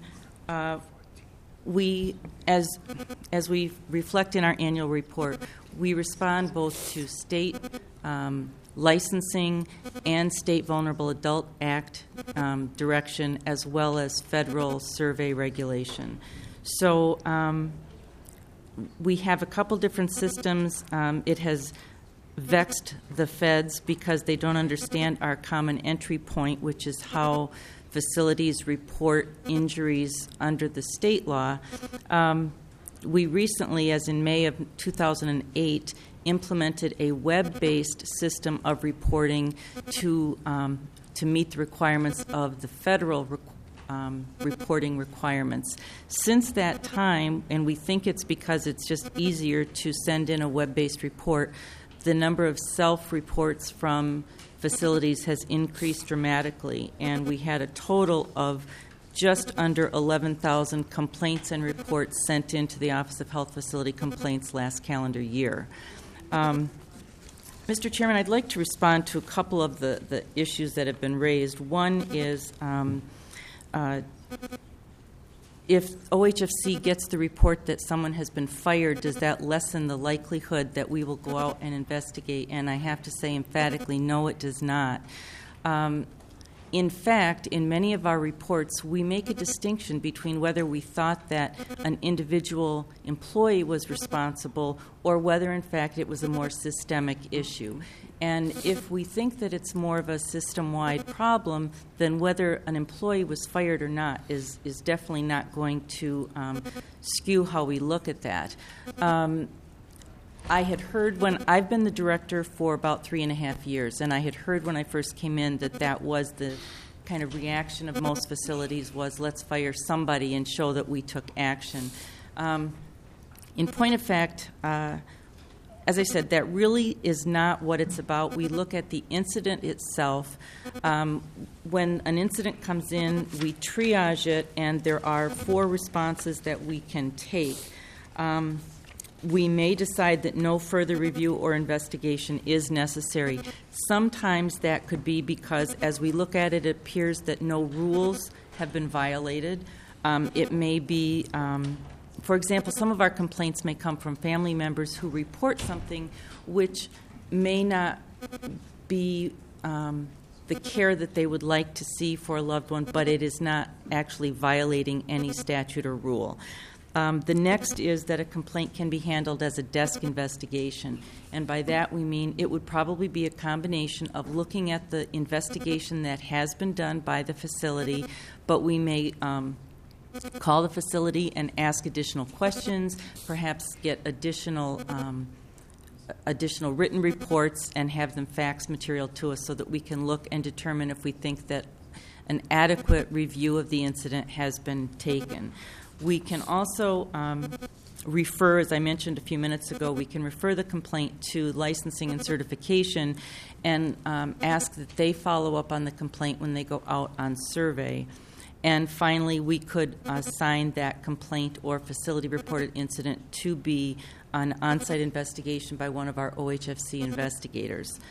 we, as we reflect in our annual report, we respond both to state licensing and State Vulnerable Adult Act direction, as well as federal survey regulation. So we have a couple different systems. It has vexed the feds because they don't understand our common entry point, which is how facilities report injuries under the state law. We recently, as in May of 2008, implemented a web-based system of reporting to meet the requirements of the federal reporting requirements. Since that time, and we think it's because it's just easier to send in a web-based report, the number of self-reports from facilities has increased dramatically, and we had a total of just under 11,000 complaints and reports sent into the Office of Health Facility Complaints last calendar year. Mr. Chairman, I'd like to respond to a couple of the issues that have been raised. One is if OHFC gets the report that someone has been fired, does that lessen the likelihood that we will go out and investigate? And I have to say emphatically, no, it does not. In fact, in many of our reports, we make a distinction between whether we thought that an individual employee was responsible or whether, in fact, it was a more systemic issue. And if we think that it's more of a system-wide problem, then whether an employee was fired or not is definitely not going to skew how we look at that. I had heard when I've been the director for about 3.5 years, and I had heard when I first came in that was the kind of reaction of most facilities was, let's fire somebody and show that we took action. In point of fact, as I said, that really is not what it's about. We look at the incident itself. When an incident comes in, we triage it, and there are 4 responses that we can take. We may decide that no further review or investigation is necessary. Sometimes that could be because, as we look at it, it appears that no rules have been violated. It may be, for example, some of our complaints may come from family members who report something which may not be the care that they would like to see for a loved one, but it is not actually violating any statute or rule. The next is that a complaint can be handled as a desk investigation, and by that we mean it would probably be a combination of looking at the investigation that has been done by the facility, but we may call the facility and ask additional questions, perhaps get additional written reports and have them fax material to us so that we can look and determine if we think that an adequate review of the incident has been taken. We can also refer, as I mentioned a few minutes ago, we can refer the complaint to licensing and certification and ask that they follow up on the complaint when they go out on survey. And finally, we could assign that complaint or facility-reported incident to be an on-site investigation by one of our OHFC investigators.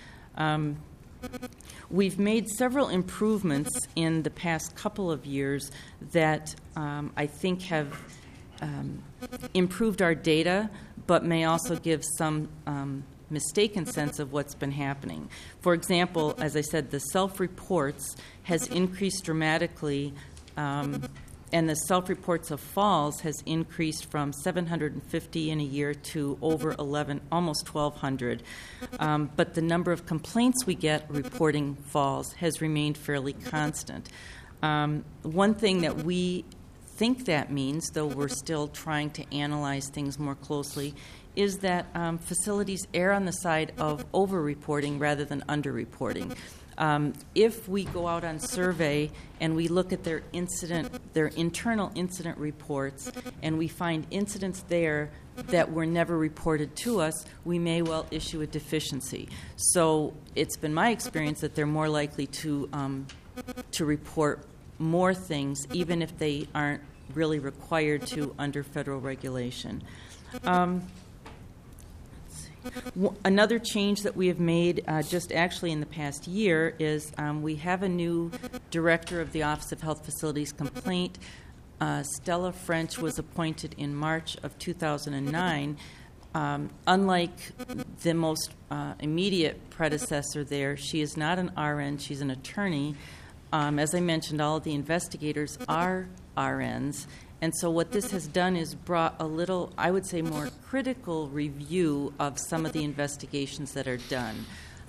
We've made several improvements in the past couple of years that I think have improved our data, but may also give some mistaken sense of what's been happening. For example, as I said, the self-reports has increased dramatically, and the self-reports of falls has increased from 750 in a year to over almost 1,200. But the number of complaints we get reporting falls has remained fairly constant. One thing that we think that means, though we're still trying to analyze things more closely, is that facilities err on the side of over-reporting rather than under-reporting. If we go out on survey and we look at their internal incident reports, and we find incidents there that were never reported to us, we may well issue a deficiency. So it's been my experience that they're more likely to report more things, even if they aren't really required to under federal regulation. Another change that we have made just actually in the past year is we have a new director of the Office of Health Facilities Complaint. Stella French was appointed in March of 2009. Unlike the most immediate predecessor there, she is not an RN, she's an attorney. As I mentioned, all of the investigators are RNs. And so what this has done is brought a little, I would say, more critical review of some of the investigations that are done.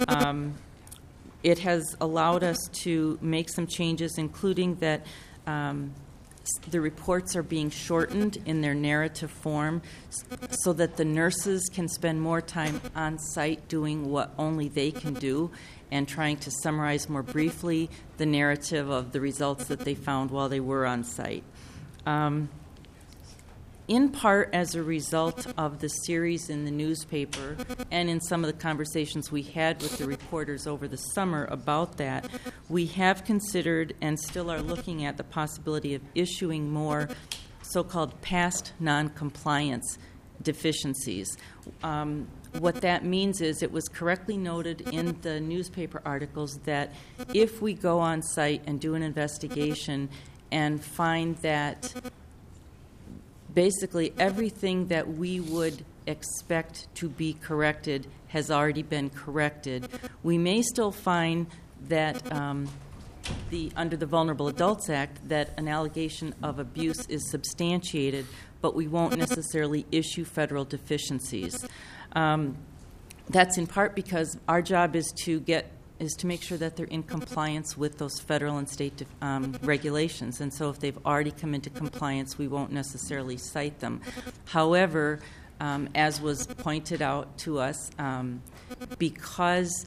It has allowed us to make some changes, including that the reports are being shortened in their narrative form so that the nurses can spend more time on site doing what only they can do and trying to summarize more briefly the narrative of the results that they found while they were on site. in part as a result of the series in the newspaper and in some of the conversations we had with the reporters over the summer about that, we have considered and still are looking at the possibility of issuing more so-called past non-compliance deficiencies. What that means is it was correctly noted in the newspaper articles that if we go on site and do an investigation and find that basically everything that we would expect to be corrected has already been corrected, we may still find that under the Vulnerable Adults Act that an allegation of abuse is substantiated, but we won't necessarily issue federal deficiencies. That's in part because our job is to make sure that they're in compliance with those federal and state regulations. And so if they've already come into compliance, we won't necessarily cite them. However, as was pointed out to us, because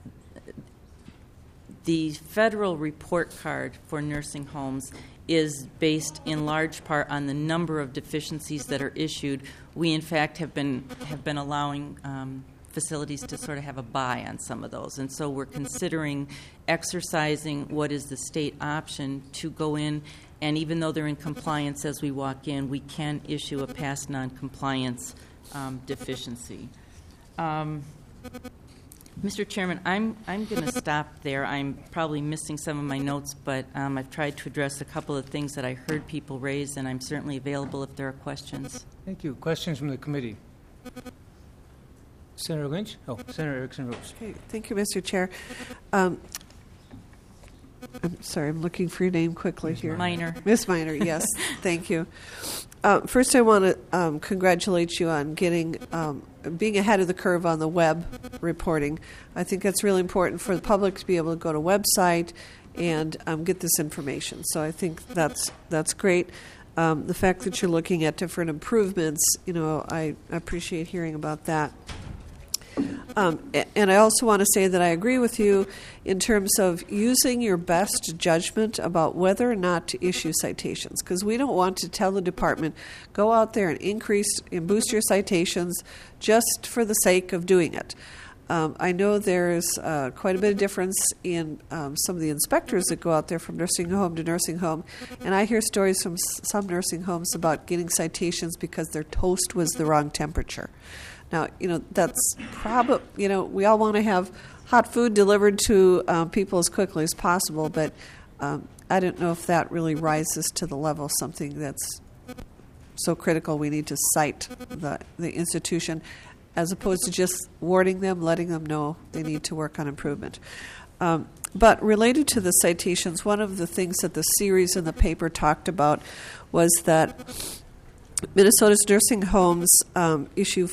the federal report card for nursing homes is based in large part on the number of deficiencies that are issued, we in fact have been allowing facilities to sort of have a buy on some of those. And so we're considering exercising what is the state option to go in, and even though they're in compliance as we walk in, we can issue a past non-compliance deficiency. Mr. Chairman, I'm going to stop there. I'm probably missing some of my notes, but I've tried to address a couple of things that I heard people raise, and I'm certainly available if there are questions. Thank you. Questions from the committee? Senator Lynch? Oh, Senator Erickson-Ropes. Okay, thank you, Mr. Chair. I'm sorry, I'm looking for your name quickly here. Minor. Ms. Minor, yes, thank you. First, I want to congratulate you on being ahead of the curve on the web reporting. I think that's really important for the public to be able to go to a website and get this information. So I think that's great. The fact that you're looking at different improvements, I appreciate hearing about that. And I also want to say that I agree with you in terms of using your best judgment about whether or not to issue citations, because we don't want to tell the department, go out there and increase and boost your citations just for the sake of doing it. I know there's quite a bit of difference in some of the inspectors that go out there from nursing home to nursing home, and I hear stories from some nursing homes about getting citations because their toast was the wrong temperature. Now, that's probably, we all want to have hot food delivered to people as quickly as possible, but I don't know if that really rises to the level of something that's so critical we need to cite the institution, as opposed to just warning them, letting them know they need to work on improvement. But related to the citations, one of the things that the series in the paper talked about was that Minnesota's nursing homes issue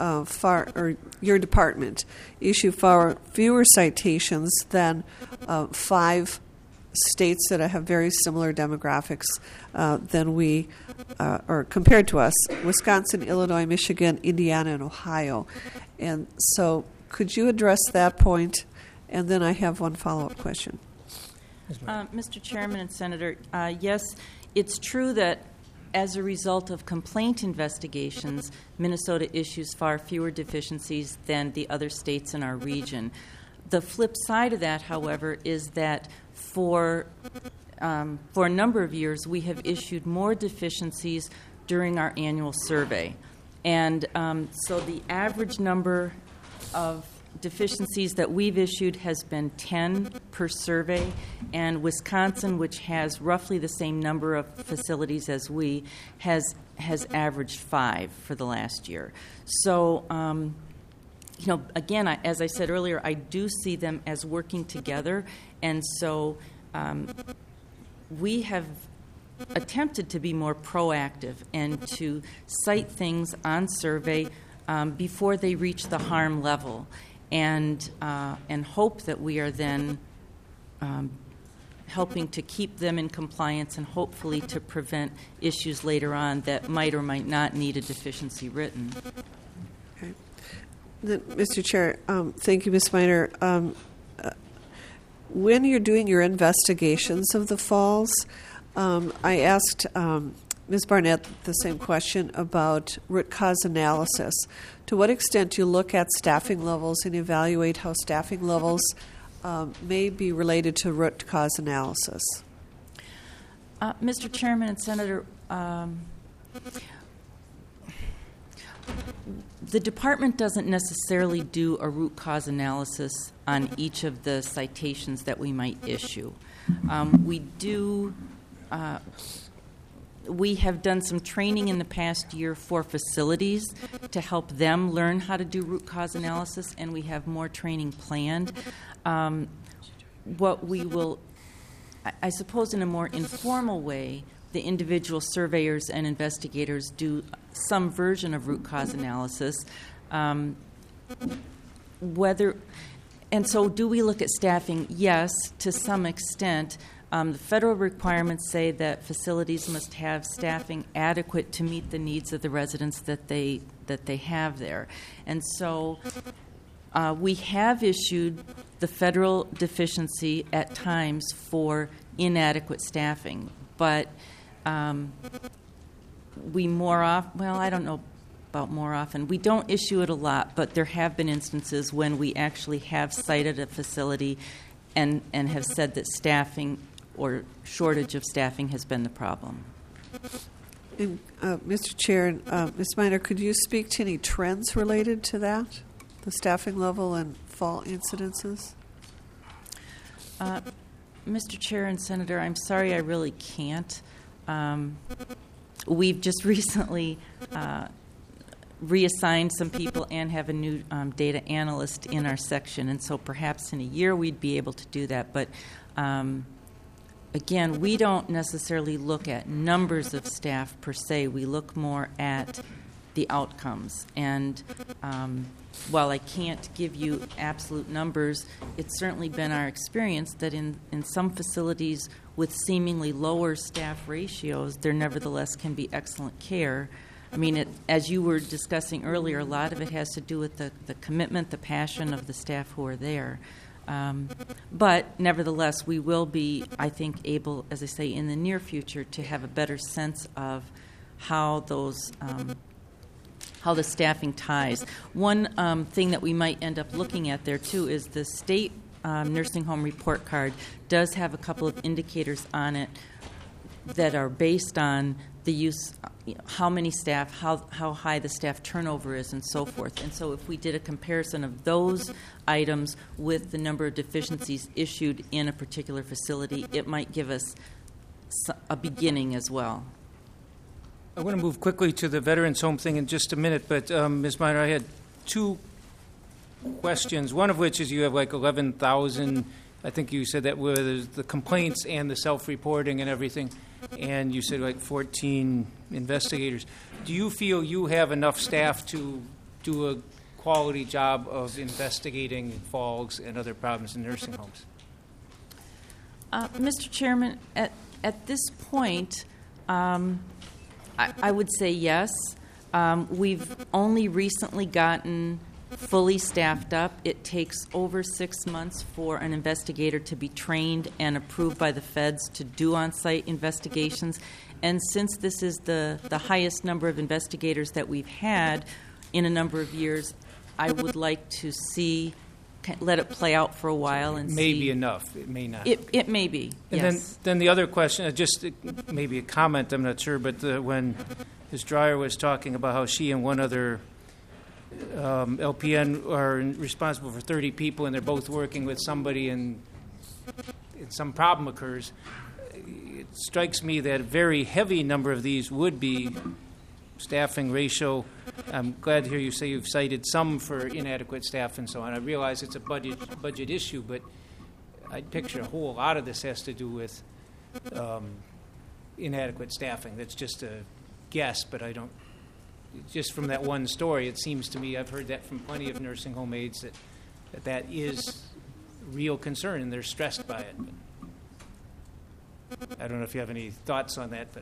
your department issue far fewer citations than 5 states that have very similar demographics than we, or compared to us: Wisconsin, Illinois, Michigan, Indiana, and Ohio. And so, could you address that point? And then I have one follow-up question. Mr. Chairman and Senator, yes, it's true that as a result of complaint investigations, Minnesota issues far fewer deficiencies than the other states in our region. The flip side of that, however, is that for a number of years we have issued more deficiencies during our annual survey. And so the average number of deficiencies that we've issued has been 10 per survey, and Wisconsin, which has roughly the same number of facilities as we, has averaged 5 for the last year. So, again, as I said earlier, I do see them as working together, and so we have attempted to be more proactive and to cite things on survey before they reach the harm level. And hope that we are then helping to keep them in compliance and hopefully to prevent issues later on that might or might not need a deficiency written. Okay. Mr. Chair, thank you, Ms. Minor. When you're doing your investigations of the falls, I asked Ms. Barnett, the same question about root cause analysis. To what extent do you look at staffing levels and evaluate how staffing levels may be related to root cause analysis? Mr. Chairman and Senator, the department doesn't necessarily do a root cause analysis on each of the citations that we might issue. We have done some training in the past year for facilities to help them learn how to do root cause analysis, and we have more training planned. What we will, I suppose in a more informal way, the individual surveyors and investigators do some version of root cause analysis. And so do we look at staffing? Yes, to some extent. The federal requirements say that facilities must have staffing adequate to meet the needs of the residents that they have there. And so we have issued the federal deficiency at times for inadequate staffing, but we more often, well, I don't know about more often. We don't issue it a lot, but there have been instances when we actually have cited a facility and have said that staffing or shortage of staffing has been the problem. And, Mr. Chair, and Ms. Miner, could you speak to any trends related to that, the staffing level and fall incidences? Mr. Chair and Senator, I'm sorry I really can't. We've just recently reassigned some people and have a new data analyst in our section, and so perhaps in a year we'd be able to do that. But again, we don't necessarily look at numbers of staff per se. We look more at the outcomes. And while I can't give you absolute numbers, it's certainly been our experience that in some facilities with seemingly lower staff ratios, there nevertheless can be excellent care. I mean, as you were discussing earlier, a lot of it has to do with the commitment, the passion of the staff who are there. But nevertheless, we will be, I think, able, as I say, in the near future to have a better sense of how those how the staffing ties. One thing that we might end up looking at there, too, is the state nursing home report card does have a couple of indicators on it that are based on the use, how many staff, how high the staff turnover is, and so forth. And so if we did a comparison of those items with the number of deficiencies issued in a particular facility, it might give us a beginning as well. I want to move quickly to the Veterans Home thing in just a minute, but Ms. Miner, I had two questions, one of which is you have like 11,000, I think you said that with the complaints and the self-reporting and everything, and you said like 14 investigators. Do you feel you have enough staff to do a quality job of investigating falls and other problems in nursing homes? Mr. Chairman, at this point, I would say yes. We've only recently gotten fully staffed up. It takes over 6 months for an investigator to be trained and approved by the feds to do on-site investigations. And since this is the highest number of investigators that we've had in a number of years, I would like to let it play out for a while and see. May be enough. It may not. It may be, and yes. Then the other question, just maybe a comment, I'm not sure, but when Ms. Dreyer was talking about how she and one other LPN are responsible for 30 people and they're both working with somebody and some problem occurs, it strikes me that a very heavy number of these would be staffing ratio. I'm glad to hear you say you've cited some for inadequate staff and so on. I realize it's a budget issue, but I'd picture a whole lot of this has to do with inadequate staffing. That's just a guess, but I don't. Just from that one story, it seems to me, I've heard that from plenty of nursing home aides, that is a real concern, and they're stressed by it. But I don't know if you have any thoughts on that.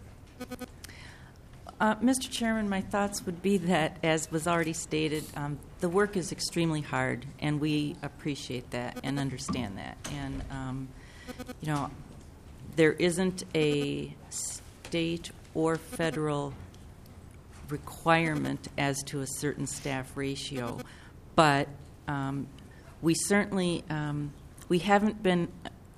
But Mr. Chairman, my thoughts would be that, as was already stated, the work is extremely hard, and we appreciate that and understand that. And, there isn't a state or federal requirement as to a certain staff ratio, but we certainly we haven't been.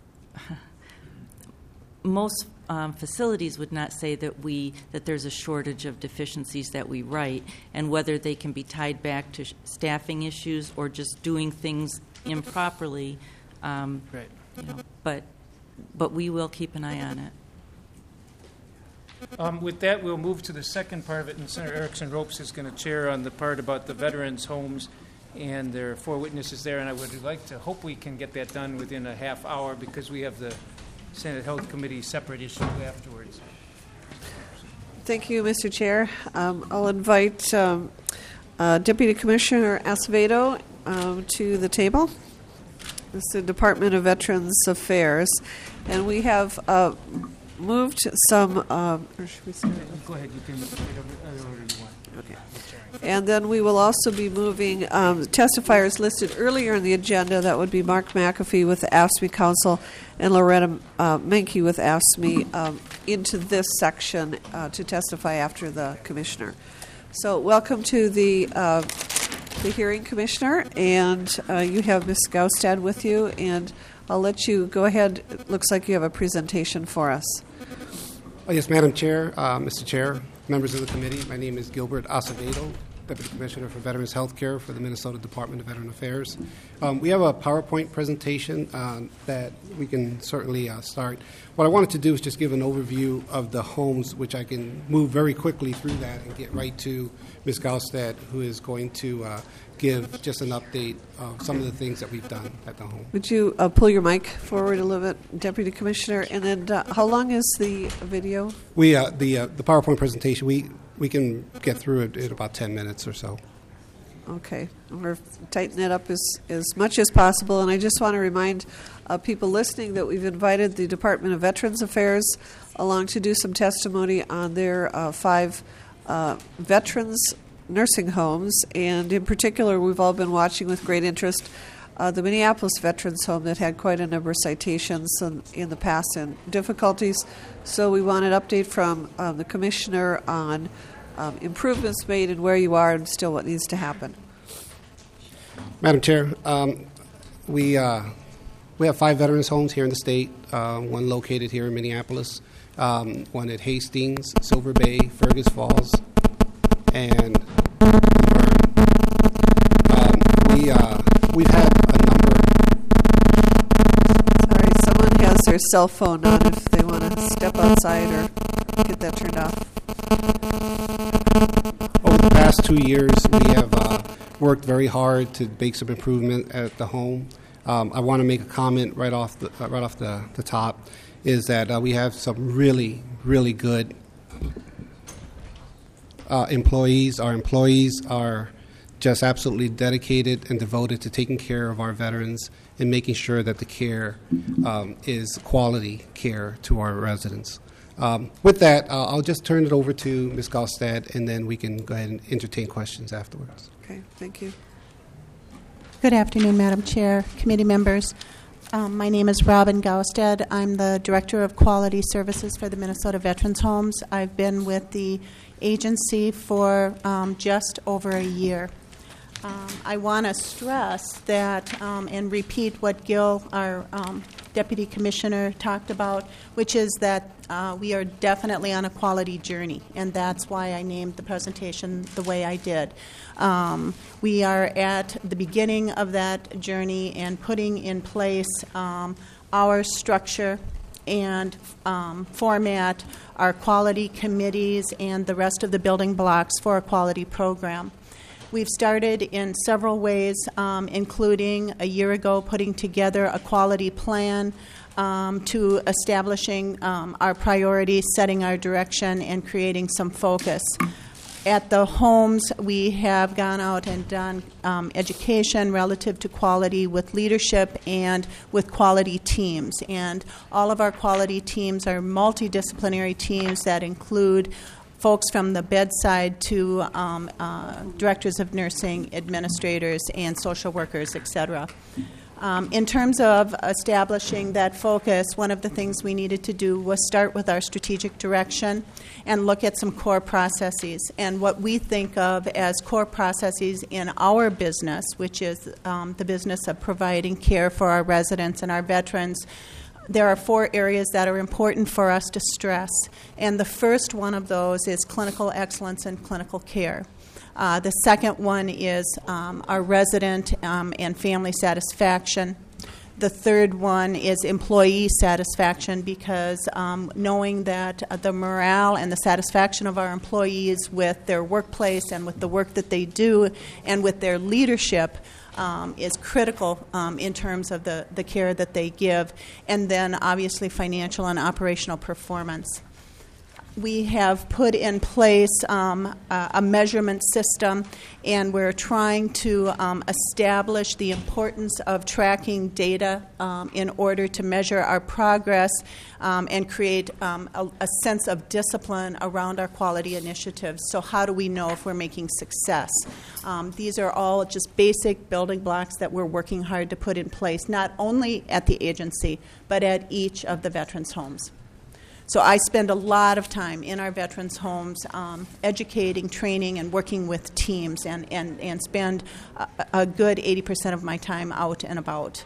Most facilities would not say that there's a shortage of deficiencies that we write, and whether they can be tied back to staffing issues or just doing things improperly. Right. But we will keep an eye on it. With that, we'll move to the second part of it, and Senator Erickson Ropes is going to chair on the part about the veterans' homes, and there are 4 witnesses there, and I would like to hope we can get that done within a half hour because we have the Senate Health Committee separate issue afterwards. Thank you, Mr. Chair. I'll invite Deputy Commissioner Acevedo to the table. This is the Department of Veterans Affairs, and we have moved some. Or should we start? Go ahead. You can whatever order you want. Okay. And then we will also be moving testifiers listed earlier in the agenda. That would be Mark McAfee with the AFSCME Council and Loretta Menke with AFSCME into this section to testify after the Commissioner. So welcome to the hearing, Commissioner, and you have Ms. Gaustad with you, and I'll let you go ahead. It looks like you have a presentation for us. Yes, Madam Chair, Mr. Chair, members of the committee, my name is Gilbert Acevedo, Deputy Commissioner for Veterans Health Care for the Minnesota Department of Veteran Affairs. We have a PowerPoint presentation that we can certainly start. What I wanted to do is just give an overview of the homes, which I can move very quickly through that and get right to Ms. Gaustad, who is going to give just an update of some of the things that we've done at the home. Would you pull your mic forward a little bit, Deputy Commissioner? And then how long is the video? The PowerPoint presentation, we can get through it in about 10 minutes or so. Okay. We're tightening it up as much as possible. And I just want to remind people listening that we've invited the Department of Veterans Affairs along to do some testimony on their 5 veterans nursing homes. And in particular, we've all been watching with great interest the Minneapolis Veterans Home that had quite a number of citations in the past and difficulties. So we want an update from the Commissioner on improvements made and where you are and still what needs to happen. Madam Chair, we have 5 veterans homes here in the state, one located here in Minneapolis, one at Hastings, Silver Bay, Fergus Falls, and we've had a number. Sorry, someone has their cell phone on if they want to step outside or get that turned off. Over the past 2 years, we have worked very hard to make some improvement at the home. I want to make a comment right off the top, is that we have some really, really good employees. Our employees are just absolutely dedicated and devoted to taking care of our veterans and making sure that the care is quality care to our residents. With that, I'll just turn it over to Ms. Gaustad, and then we can go ahead and entertain questions afterwards. Okay, thank you. Good afternoon, Madam Chair, committee members. My name is Robin Gaustad. I'm the Director of Quality Services for the Minnesota Veterans Homes. I've been with the agency for just over a year. I want to stress that and repeat what Gil, our Deputy Commissioner, talked about, which is that we are definitely on a quality journey, and that's why I named the presentation the way I did. We are at the beginning of that journey and putting in place our structure and format, our quality committees, and the rest of the building blocks for a quality program. We've started in several ways, including a year ago putting together a quality plan to establishing our priorities, setting our direction, and creating some focus. At the homes, we have gone out and done education relative to quality with leadership and with quality teams. And all of our quality teams are multidisciplinary teams that include folks from the bedside to directors of nursing, administrators, and social workers, et cetera. In terms of establishing that focus, one of the things we needed to do was start with our strategic direction and look at some core processes. And what we think of as core processes in our business, which is the business of providing care for our residents and our veterans, there are 4 areas that are important for us to stress. And the first one of those is clinical excellence and clinical care. The second one is our resident and family satisfaction. The third one is employee satisfaction, because knowing that the morale and the satisfaction of our employees with their workplace and with the work that they do and with their leadership is critical in terms of the care that they give. And then obviously financial and operational performance. We have put in place a measurement system, and we're trying to establish the importance of tracking data in order to measure our progress and create a sense of discipline around our quality initiatives. So how do we know if we're making success? These are all just basic building blocks that we're working hard to put in place, not only at the agency, but at each of the veterans' homes. So I spend a lot of time in our veterans' homes educating, training, and working with teams, and spend a good 80% of my time out and about.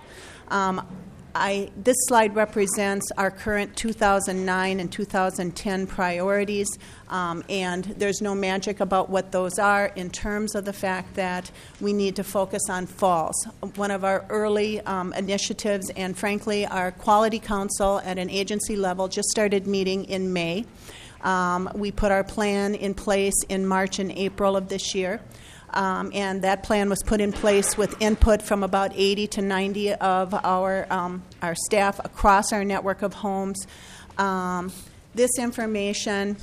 This slide represents our current 2009 and 2010 priorities, and there's no magic about what those are in terms of the fact that we need to focus on falls. One of our early initiatives, and frankly, our Quality Council at an agency level just started meeting in May. We put our plan in place in March and April of this year. And that plan was put in place with input from about 80 to 90 of our staff across our network of homes. This information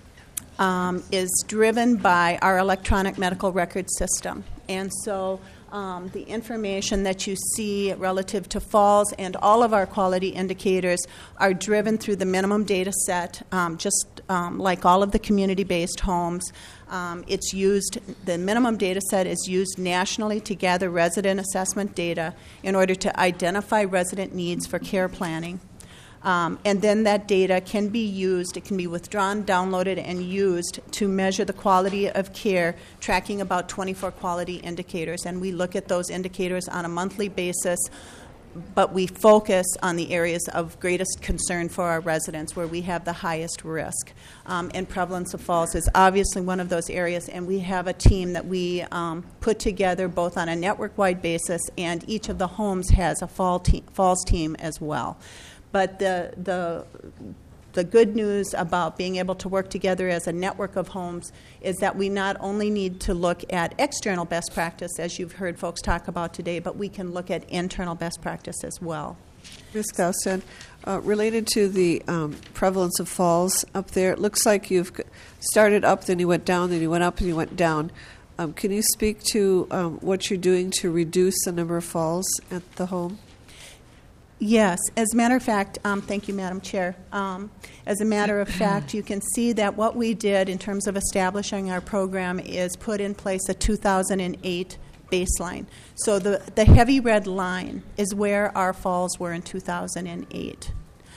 is driven by our electronic medical record system. And so the information that you see relative to falls and all of our quality indicators are driven through the minimum data set, just like all of the community-based homes. It's used, the minimum data set is used nationally to gather resident assessment data in order to identify resident needs for care planning. And then that data can be used, it can be withdrawn, downloaded, and used to measure the quality of care, tracking about 24 quality indicators. And we look at those indicators on a monthly basis, but we focus on the areas of greatest concern for our residents where we have the highest risk. And prevalence of falls is obviously one of those areas, and we have a team that we put together both on a network-wide basis, and each of the homes has a falls team as well. But the good news about being able to work together as a network of homes is that we not only need to look at external best practice, as you've heard folks talk about today, but we can look at internal best practice as well. Ms. Gaustad, related to the prevalence of falls up there, it looks like you've started up, then you went down, then you went up, and you went down. Can you speak to what you're doing to reduce the number of falls at the home? Yes. As a matter of fact, thank you, Madam Chair. As a matter of fact, you can see that what we did in terms of establishing our program is put in place a 2008 baseline. So the heavy red line is where our falls were in 2008.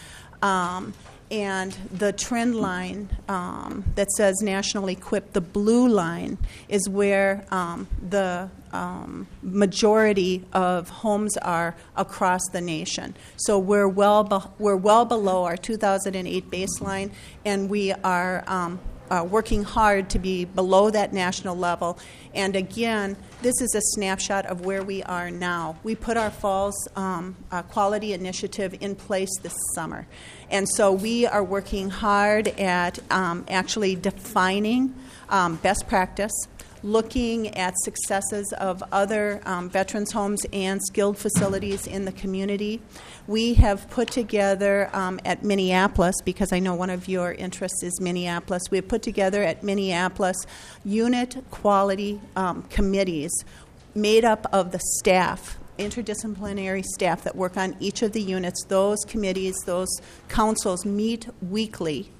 And the trend line that says nationally equipped, the blue line, is where the majority of homes are across the nation. So we're well below our 2008 baseline, and we are working hard to be below that national level. And again, this is a snapshot of where we are now. We put our Falls Quality Initiative in place this summer. And so we are working hard at actually defining best practice, looking at successes of other veterans' homes and skilled facilities in the community. We have put together at Minneapolis, because I know one of your interests is Minneapolis, we have put together at Minneapolis unit quality committees made up of the staff, interdisciplinary staff that work on each of the units. Those committees, those councils meet weekly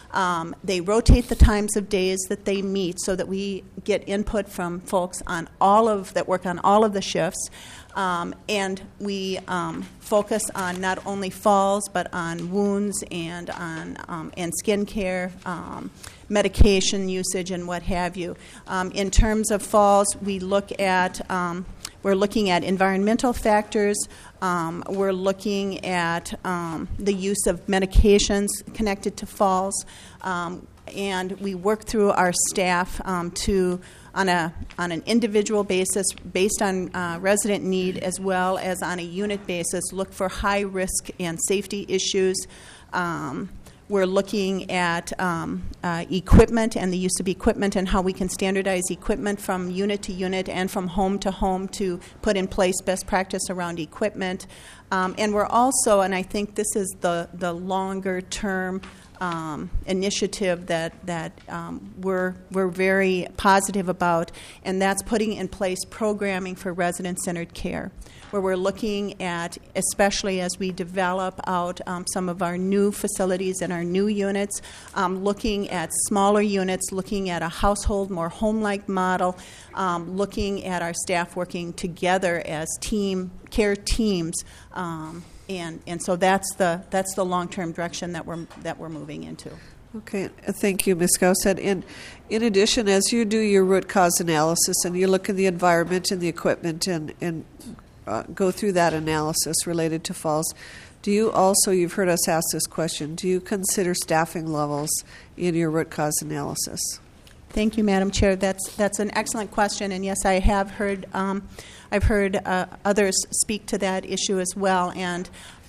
They rotate the times of days that they meet so that we get input from folks on that work on all of the shifts. And we focus on not only falls, but on wounds and on and skin care, medication usage, and what have you. In terms of falls, we're looking at environmental factors. We're looking at the use of medications connected to falls, and we work through our staff on an individual basis, based on resident need, as well as on a unit basis, look for high risk and safety issues. We're looking at equipment and the use of equipment and how we can standardize equipment from unit to unit and from home to home to put in place best practice around equipment. And we're also, and I think this is the longer term initiative that we're very positive about, and that's putting in place programming for resident-centered care, where we're looking at, especially as we develop out some of our new facilities and our new units, looking at smaller units, looking at a household, more home-like model, looking at our staff working together as care teams. And so that's the long-term direction that we're moving into. Okay, thank you, Ms. Gausted. And in addition, as you do your root cause analysis and you look at the environment and the equipment and go through that analysis related to falls, do you also, you've heard us ask this question, do you consider staffing levels in your root cause analysis? Thank you, Madam Chair. That's an excellent question, and yes, I have heard. I've heard others speak to that issue as well, and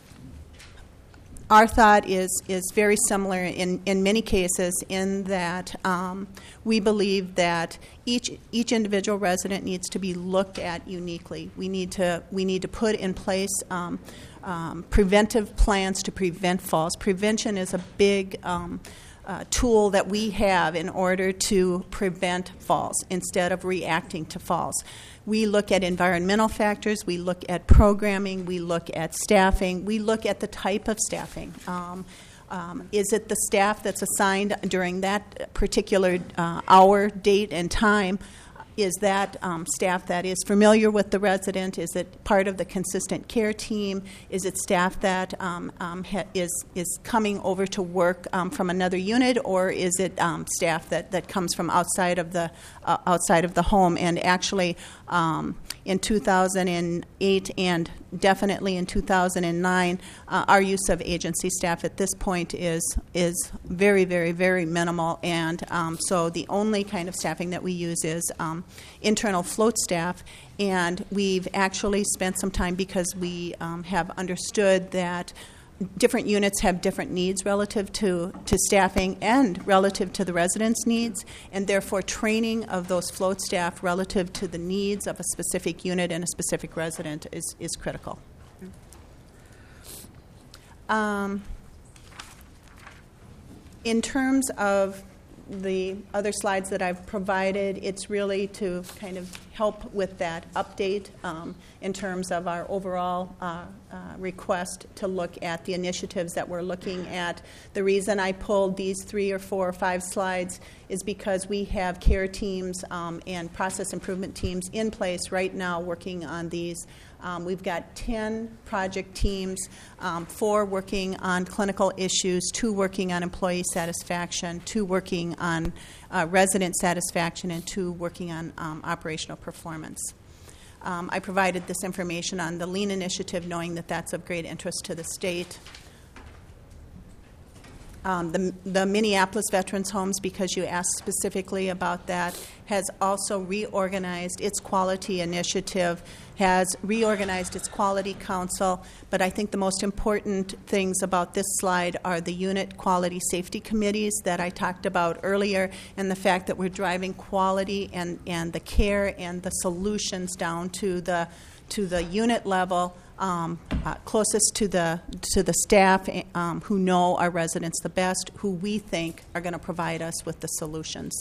our thought is very similar in many cases, in that we believe that each individual resident needs to be looked at uniquely. We need to put in place preventive plans to prevent falls. Prevention is a big tool that we have in order to prevent falls instead of reacting to falls. We look at environmental factors, we look at programming, we look at staffing, we look at the type of staffing. Is it the staff that's assigned during that particular hour, date, and time? Is that staff that is familiar with the resident? Is it part of the consistent care team? Is it staff that is coming over to work from another unit, or is it staff that comes from outside of the home? And actually, in 2008 and definitely in 2009, our use of agency staff at this point is very, very, very minimal, and so the only kind of staffing that we use is internal float staff. And we've actually spent some time, because we have understood that different units have different needs relative to staffing and relative to the residents' needs, and therefore training of those float staff relative to the needs of a specific unit and a specific resident is critical. In terms of the other slides that I've provided, it's really to kind of help with that update in terms of our overall request to look at the initiatives that we're looking at. The reason I pulled these 3 or 4 or 5 slides is because we have care teams and process improvement teams in place right now working on these. We've got 10 project teams, 4 working on clinical issues, 2 working on employee satisfaction, 2 working on resident satisfaction, and 2 working on operational performance. I provided this information on the LEAN initiative, knowing that that's of great interest to the state. The Minneapolis Veterans Homes, because you asked specifically about that, has also reorganized its quality initiative, has reorganized its quality council, but I think the most important things about this slide are the unit quality safety committees that I talked about earlier, and the fact that we're driving quality and the care and the solutions down to the unit level, closest to the staff who know our residents the best, who we think are going to provide us with the solutions.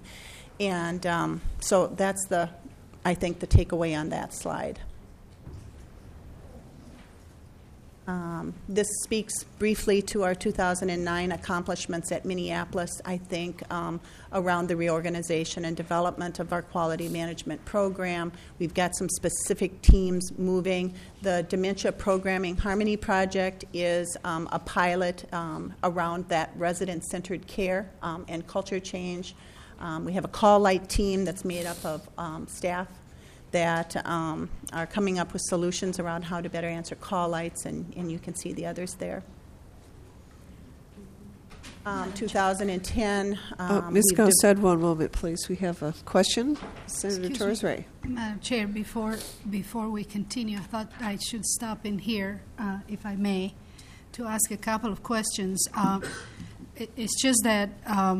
So that's I think the takeaway on that slide. This speaks briefly to our 2009 accomplishments at Minneapolis, I think, around the reorganization and development of our quality management program. We've got some specific teams moving. The Dementia Programming Harmony Project is a pilot around that resident-centered care and culture change. We have a call light team that's made up of staff that are coming up with solutions around how to better answer call lights, and you can see the others there. 2010. Ms. Gaustad, one moment, please. We have a question. Senator Torres-Ray. Madam Chair, before we continue, I thought I should stop in here, if I may, to ask a couple of questions. It's just that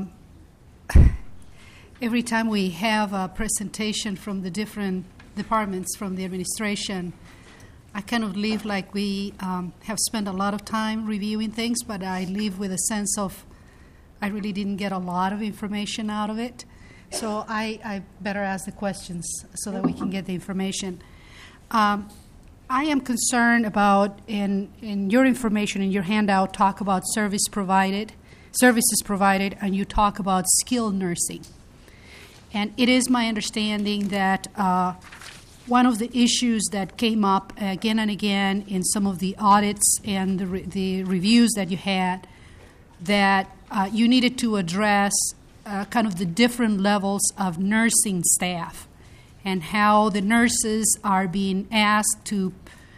every time we have a presentation from the different departments, from the administration, I kind of leave like we have spent a lot of time reviewing things, but I leave with a sense of I really didn't get a lot of information out of it. So I better ask the questions so that we can get the information. I am concerned about, in your information, in your handout, talk about services provided, and you talk about skilled nursing. And it is my understanding that one of the issues that came up again and again in some of the audits and the reviews that you had, that you needed to address kind of the different levels of nursing staff and how the nurses are being asked to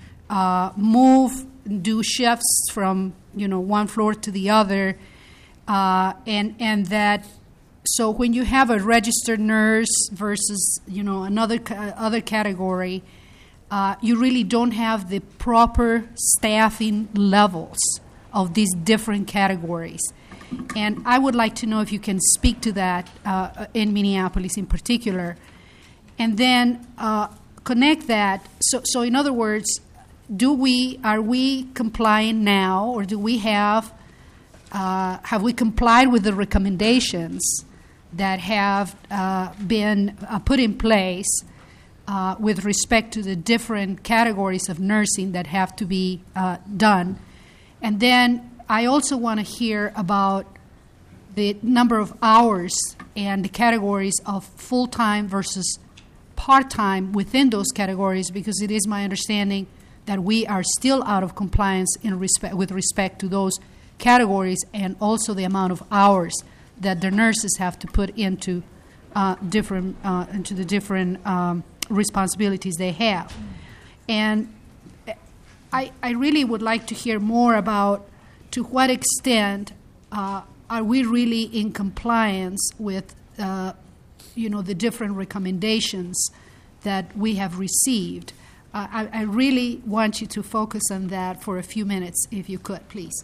do shifts from one floor to the other, and that. So when you have a registered nurse versus other category, you really don't have the proper staffing levels of these different categories. And I would like to know if you can speak to that in Minneapolis in particular, and then connect that. So in other words, are we complying now, or do we have we complied with the recommendations that have been put in place with respect to the different categories of nursing that have to be done? And then I also want to hear about the number of hours and the categories of full-time versus part-time within those categories, because it is my understanding that we are still out of compliance with respect to those categories, and also the amount of hours that the nurses have to put into the different responsibilities they have. And I really would like to hear more about to what extent are we really in compliance with the different recommendations that we have received. I really want you to focus on that for a few minutes, if you could, please.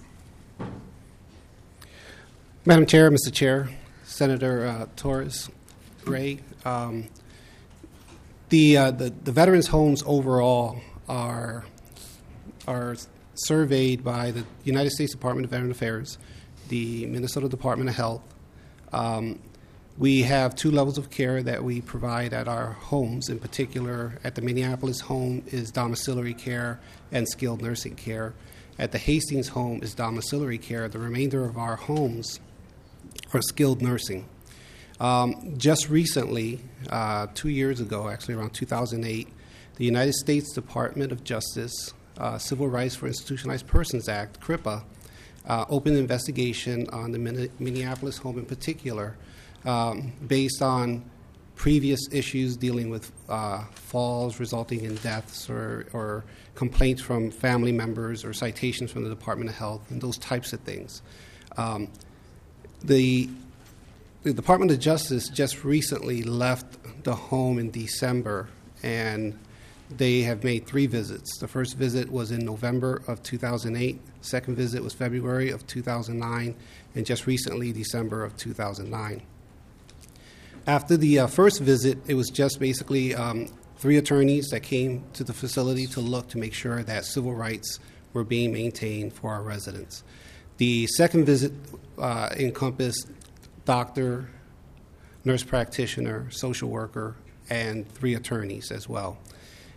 Madam Chair, Mr. Chair, Senator Torres-Ray, the veterans' homes overall are surveyed by the United States Department of Veteran Affairs, the Minnesota Department of Health. We have two levels of care that we provide at our homes. In particular, at the Minneapolis home is domiciliary care and skilled nursing care. At the Hastings home is domiciliary care. The remainder of our homes are skilled nursing. Just recently, 2 years ago, actually around 2008, the United States Department of Justice Civil Rights for Institutionalized Persons Act, CRIPA, opened an investigation on the Minneapolis home in particular, based on previous issues dealing with falls resulting in deaths or complaints from family members or citations from the Department of Health and those types of things. The Department of Justice just recently left the home in December, and they have made 3 visits. The first visit was in November of 2008. Second visit was February of 2009, and just recently December of 2009. After the first visit, it was just basically 3 attorneys that came to the facility to look to make sure that civil rights were being maintained for our residents. The second visit encompassed doctor, nurse practitioner, social worker, and 3 attorneys as well.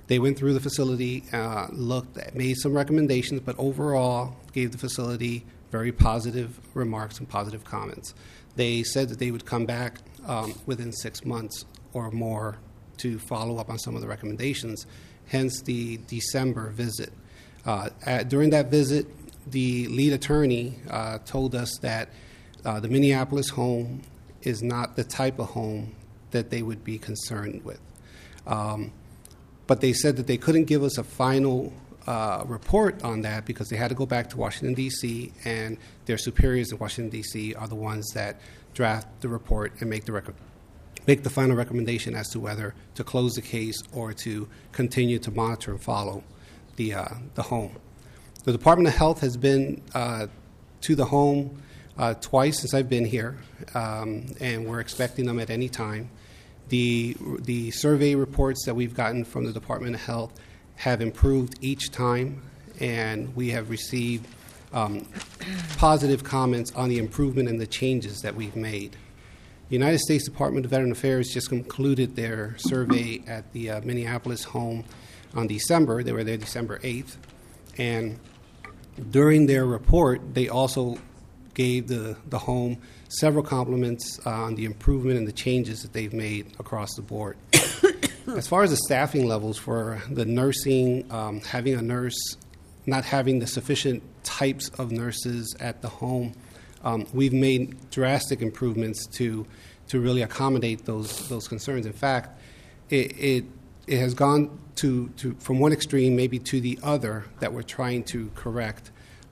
They went through the facility, made some recommendations, but overall gave the facility very positive remarks and positive comments. They said that they would come back within 6 months or more to follow up on some of the recommendations, hence the December visit. During that visit, the lead attorney told us that the Minneapolis home is not the type of home that they would be concerned with. But they said that they couldn't give us a final report on that because they had to go back to Washington, D.C., and their superiors in Washington, D.C. are the ones that draft the report and make the final recommendation as to whether to close the case or to continue to monitor and follow the home. The Department of Health has been to the home twice since I've been here, and we're expecting them at any time. The survey reports that we've gotten from the Department of Health have improved each time, and we have received positive comments on the improvement and the changes that we've made. The United States Department of Veteran Affairs just concluded their survey at the Minneapolis home on December. They were there December 8th, and during their report, they also gave the home several compliments on the improvement and the changes that they've made across the board. As far as the staffing levels for the nursing, having a nurse, not having the sufficient types of nurses at the home, we've made drastic improvements to really accommodate those concerns. In fact, it has gone to from one extreme maybe to the other that we're trying to correct.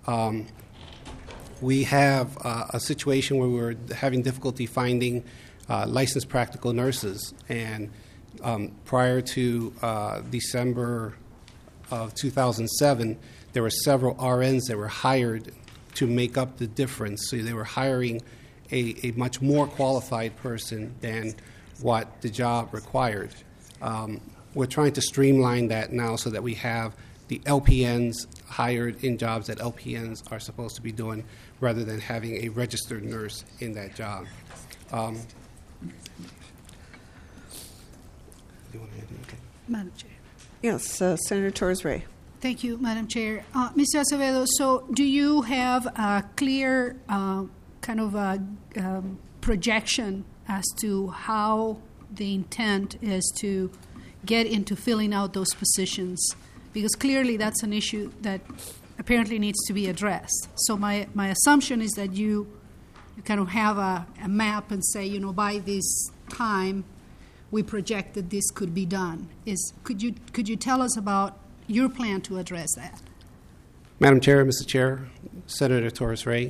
We have a situation where we're having difficulty finding licensed practical nurses, and prior to December of 2007, there were several RNs that were hired to make up the difference. So they were hiring a much more qualified person than what the job required. We're trying to streamline that now so that we have the LPNs hired in jobs that LPNs are supposed to be doing rather than having a registered nurse in that job. Madam Chair. Yes, Senator Torres-Ray. Thank you, Madam Chair. Mr. Acevedo, so do you have a clear kind of a projection as to how the intent is to get into filling out those positions? Because clearly that's an issue that apparently needs to be addressed. So my assumption is that you kind of have a map and say, by this time we project that this could be done. Could you tell us about your plan to address that? Madam Chair, Mr. Chair, Senator Torres-Ray,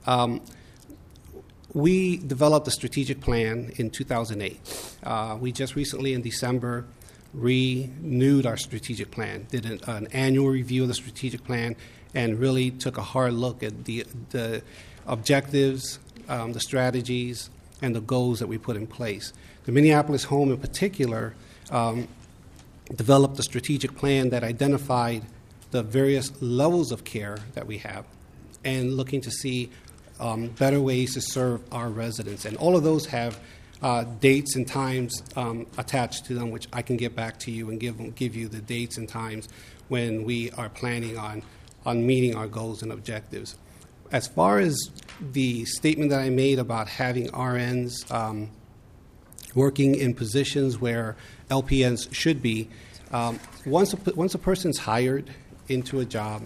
we developed a strategic plan in 2008. We just recently in December renewed our strategic plan, did an annual review of the strategic plan, and really took a hard look at the objectives, the strategies, and the goals that we put in place. The Minneapolis home in particular developed a strategic plan that identified the various levels of care that we have and looking to see better ways to serve our residents. And all of those have dates and times attached to them, which I can get back to you and give you the dates and times when we are planning on meeting our goals and objectives. As far as the statement that I made about having RNs working in positions where LPNs should be, once a person's hired into a job,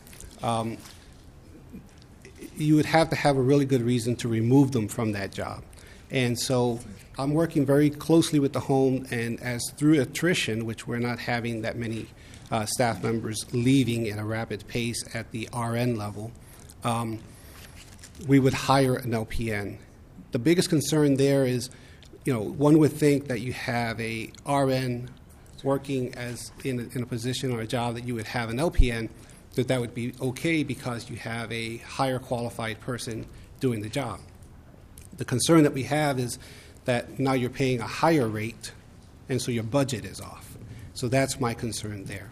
you would have to have a really good reason to remove them from that job. And so I'm working very closely with the home, and as through attrition, which we're not having that many staff members leaving at a rapid pace at the RN level, we would hire an LPN. The biggest concern there is, one would think that you have a RN working as in a position or a job that you would have an LPN, that would be okay because you have a higher qualified person doing the job. The concern that we have is that now you're paying a higher rate, and so your budget is off. So that's my concern there.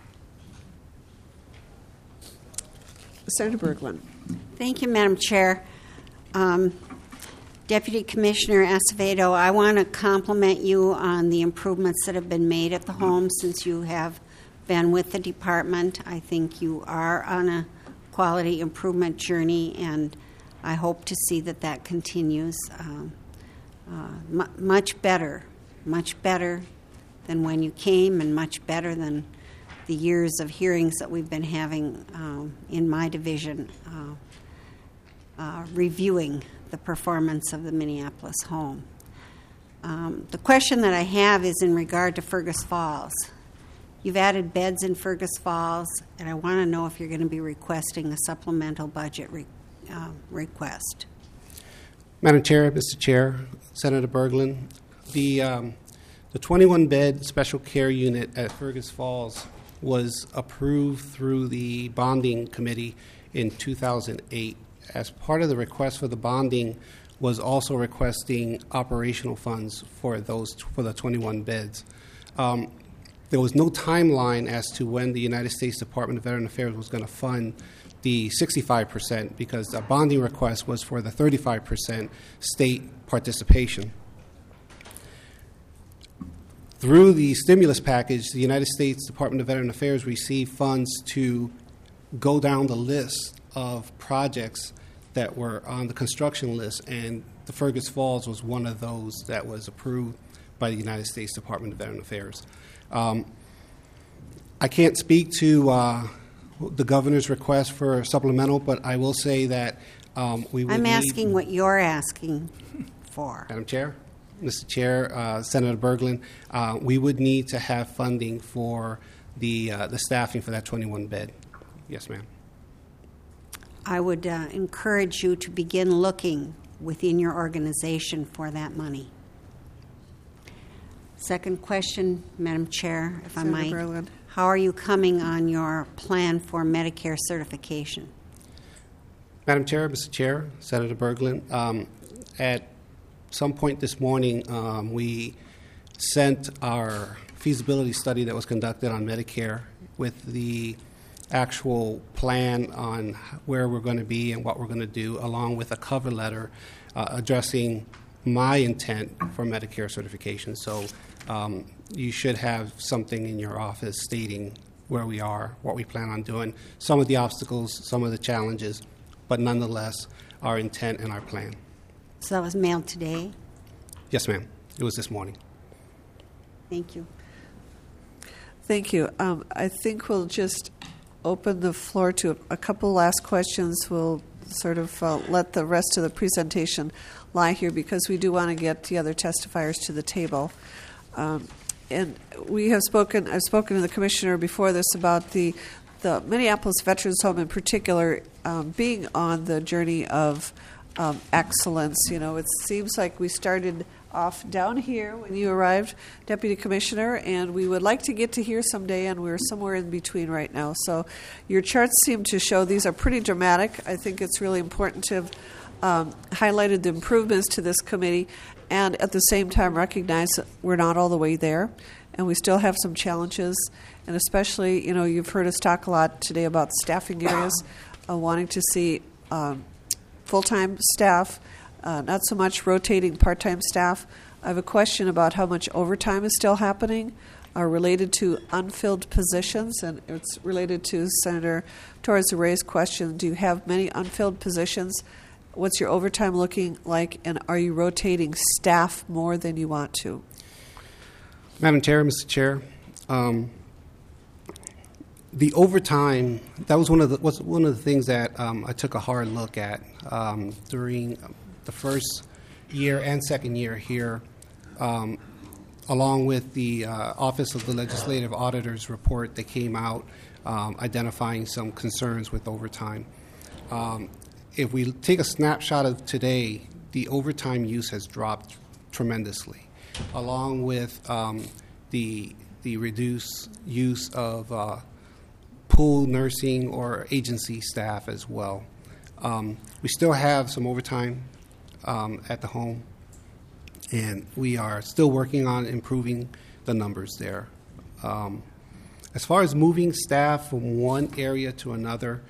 Senator Berglund. Thank you, Madam Chair. Deputy Commissioner Acevedo, I want to compliment you on the improvements that have been made at the home since you have been with the department. I think you are on a quality improvement journey, and I hope to see that continues. Much better than when you came, and much better than the years of hearings that we've been having in my division, reviewing the performance of the Minneapolis home. The question that I have is in regard to Fergus Falls. You've added beds in Fergus Falls, and I want to know if you're going to be requesting a supplemental budget request. Madam Chair, Mr. Chair, Senator Berglund, the 21-bed special care unit at Fergus Falls was approved through the bonding committee in 2008. As part of the request for the bonding was also requesting operational funds for the 21 beds. There was no timeline as to when the United States Department of Veteran Affairs was going to fund the 65% because the bonding request was for the 35% state participation. Through the stimulus package, the United States Department of Veteran Affairs received funds to go down the list of projects that were on the construction list, and the Fergus Falls was one of those that was approved by the United States Department of Veteran Affairs. I can't speak to the governor's request for supplemental, but I will say that we would I'm asking what you're asking for. Madam Chair, Mr. Chair, Senator Berglund, we would need to have funding for the staffing for that 21-bed. Yes, ma'am. I would encourage you to begin looking within your organization for that money. Second question, Madam Chair, if Senator I might. Berglund. How are you coming on your plan for Medicare certification? Madam Chair, Mr. Chair, Senator Berglund, at some point this morning, we sent our feasibility study that was conducted on Medicare with the actual plan on where we're going to be and what we're going to do, along with a cover letter addressing my intent for Medicare certification. So you should have something in your office stating where we are, what we plan on doing, some of the obstacles, some of the challenges, but nonetheless, our intent and our plan. So that was mailed today? Yes, ma'am. It was this morning. Thank you. Thank you. I think we'll just open the floor to a couple last questions. We'll sort of let the rest of the presentation lie here because we do want to get the other testifiers to the table. And I've spoken to the commissioner before this about the Minneapolis Veterans Home in particular being on the journey of excellence. You know, it seems like we started off down here when you arrived, Deputy Commissioner, and we would like to get to here someday, and we're somewhere in between right now. So your charts seem to show these are pretty dramatic. I think it's really important to have highlighted the improvements to this committee and at the same time recognize that we're not all the way there, and we still have some challenges. And especially, you know, you've heard us talk a lot today about staffing areas, wanting to see full-time staff, not so much rotating part-time staff. I have a question about how much overtime is still happening related to unfilled positions, and it's related to Senator Torres-Reyes' question. Do you have many unfilled positions? What's your overtime looking like, and are you rotating staff more than you want to? Madam Chair, Mr. Chair, the overtime, that was one of the things that I took a hard look at during the first year and second year here, along with the Office of the Legislative Auditor's report that came out identifying some concerns with overtime. If we take a snapshot of today, the overtime use has dropped tremendously, along with the reduced use of pool nursing or agency staff as well. We still have some overtime at the home, and we are still working on improving the numbers there. As far as moving staff from one area to another,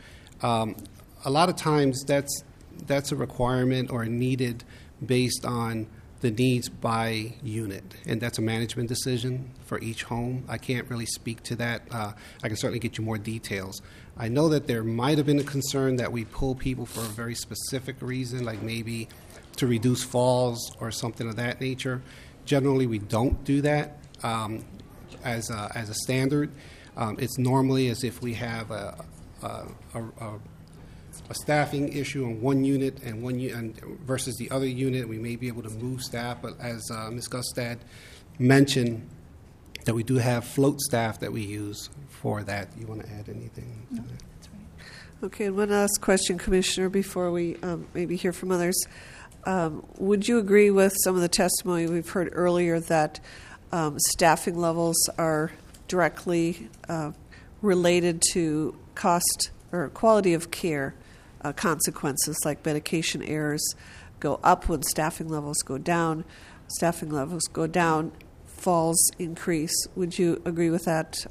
a lot of times that's a requirement or needed based on the needs by unit, and that's a management decision for each home. I can't really speak to that. I can certainly get you more details. I know that there might have been a concern that we pull people for a very specific reason, like maybe to reduce falls or something of that nature. Generally, we don't do that as a standard. It's normally as if we have a staffing issue on one unit and versus the other unit, we may be able to move staff. But as Ms. Gustad mentioned, that we do have float staff that we use for that. You want to add anything? No, that's right. Okay, and one last question, Commissioner, before we maybe hear from others. Would you agree with some of the testimony we've heard earlier that staffing levels are directly related to cost or quality of care consequences, like medication errors go up when staffing levels go down, falls increase? Would you agree with that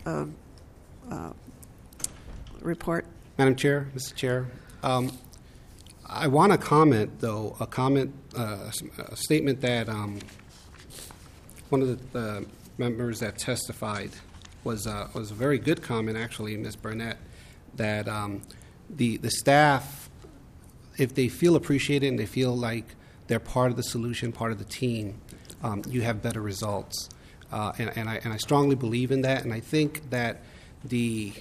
report? Madam Chair, Mr. Chair, I want to comment, though, a statement that one of the members that testified was a very good comment, actually, Ms. Burnett, that the staff, if they feel appreciated and they feel like they're part of the solution, part of the team, you have better results. And I strongly believe in that, and I think that the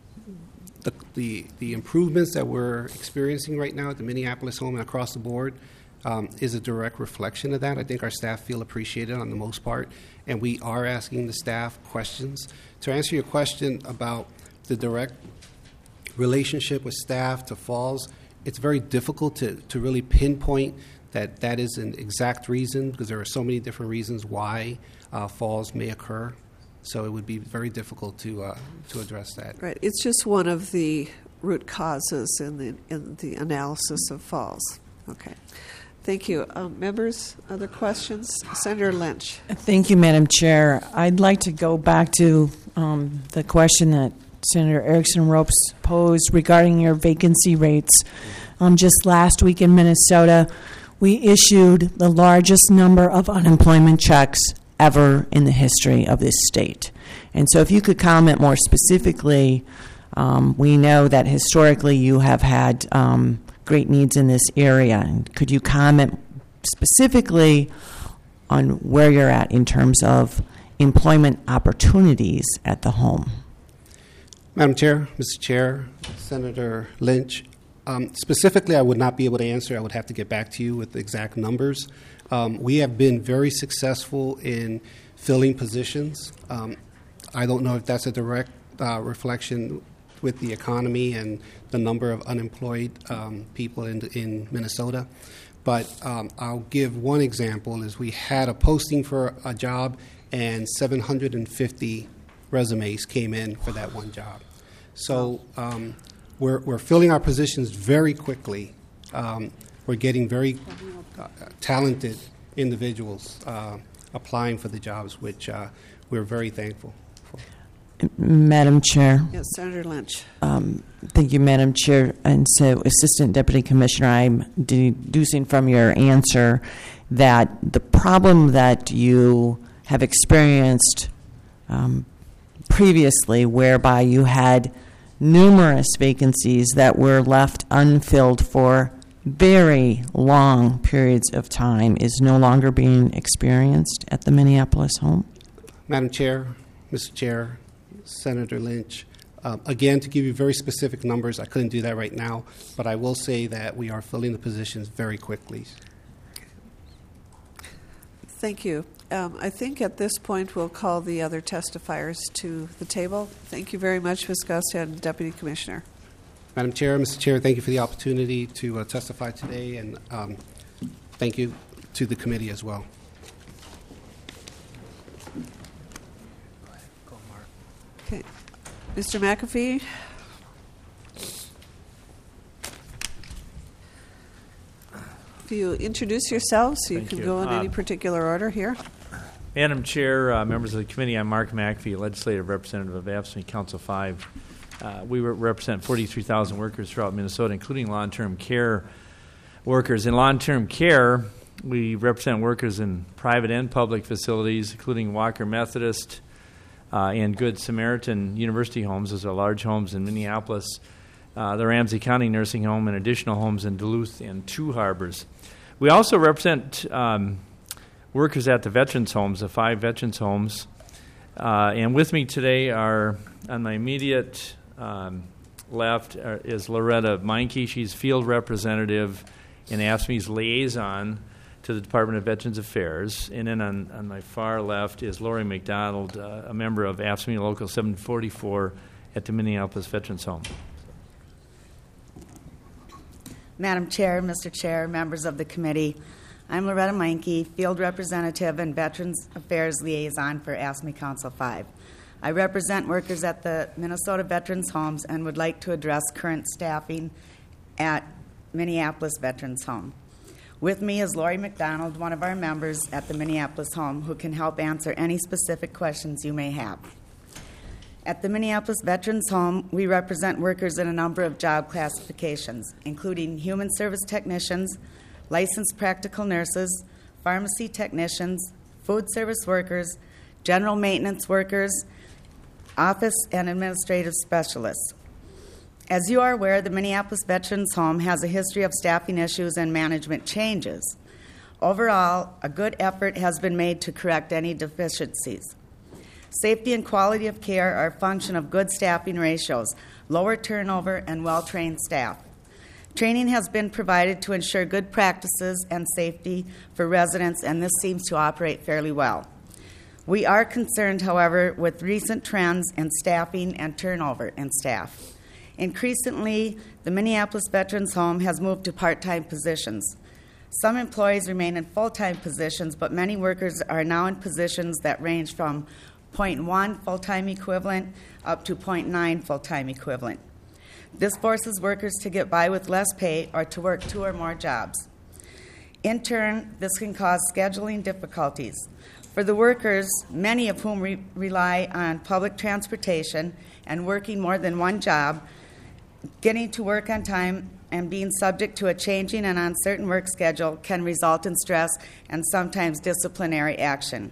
improvements that we're experiencing right now at the Minneapolis home and across the board is a direct reflection of that. I think our staff feel appreciated on the most part, and we are asking the staff questions. To answer your question about the direct relationship with staff to falls, it's very difficult to really pinpoint that is an exact reason, because there are so many different reasons why falls may occur. So it would be very difficult to address that. Right. It's just one of the root causes in the analysis of falls. Okay. Thank you. Members, other questions? Senator Lynch. Thank you, Madam Chair. I'd like to go back to the question that Senator Erickson-Ropes posed regarding your vacancy rates. Just last week in Minnesota, we issued the largest number of unemployment checks ever in the history of this state. And so if you could comment more specifically, we know that historically you have had great needs in this area. And could you comment specifically on where you're at in terms of employment opportunities at the home? Madam Chair, Mr. Chair, Senator Lynch, specifically I would not be able to answer. I would have to get back to you with the exact numbers. We have been very successful in filling positions. I don't know if that's a direct reflection with the economy and the number of unemployed people in Minnesota. But I'll give one example. Is we had a posting for a job and 750 resumes came in for that one job. So we're filling our positions very quickly. We're getting very talented individuals applying for the jobs, which we're very thankful for. Madam Chair. Yes, Senator Lynch. Thank you, Madam Chair. And so, Assistant Deputy Commissioner, I'm deducing from your answer that the problem that you have experienced previously, whereby you had numerous vacancies that were left unfilled for very long periods of time, is no longer being experienced at the Minneapolis home? Madam Chair, Mr. Chair, Senator Lynch, again, to give you very specific numbers, I couldn't do that right now, but I will say that we are filling the positions very quickly. Thank you. I think at this point we'll call the other testifiers to the table. Thank you very much, Ms. Gustad, Deputy Commissioner. Madam Chair, Mr. Chair, thank you for the opportunity to testify today, and thank you to the committee as well. Okay. Mr. McAfee. If you introduce yourselves, so you can go in any particular order here. Madam Chair, members of the committee, I'm Mark McAfee, Legislative Representative of AFSCME Council 5. We represent 43,000 workers throughout Minnesota, including long-term care workers. In long-term care, We represent workers in private and public facilities, including Walker Methodist and Good Samaritan University Homes. Those are large homes in Minneapolis, the Ramsey County Nursing Home, and additional homes in Duluth and Two Harbors. We also represent workers at the veterans homes, the 5 veterans homes. And with me today are, on my immediate left, is Loretta Meinke. She's field representative and AFSCME's liaison to the Department of Veterans Affairs. And then on my far left is Lori McDonald, a member of AFSCME Local 744 at the Minneapolis Veterans Home. Madam Chair, Mr. Chair, members of the committee, I'm Loretta Meinke, field representative and Veterans Affairs liaison for AFSCME Council 5. I represent workers at the Minnesota Veterans Homes and would like to address current staffing at Minneapolis Veterans Home. With me is Lori McDonald, one of our members at the Minneapolis Home, who can help answer any specific questions you may have. At the Minneapolis Veterans Home, we represent workers in a number of job classifications, including human service technicians, licensed practical nurses, pharmacy technicians, food service workers, general maintenance workers, office and administrative specialists. As you are aware, the Minneapolis Veterans Home has a history of staffing issues and management changes. Overall, a good effort has been made to correct any deficiencies. Safety and quality of care are a function of good staffing ratios, lower turnover, and well-trained staff. Training has been provided to ensure good practices and safety for residents, and this seems to operate fairly well. We are concerned, however, with recent trends in staffing and turnover in staff. Increasingly, the Minneapolis Veterans Home has moved to part-time positions. Some employees remain in full-time positions, but many workers are now in positions that range from 0.1 full-time equivalent up to 0.9 full-time equivalent. This forces workers to get by with less pay or to work 2 or more jobs. In turn, this can cause scheduling difficulties. For the workers, many of whom rely on public transportation and working more than one job, getting to work on time and being subject to a changing and uncertain work schedule can result in stress and sometimes disciplinary action.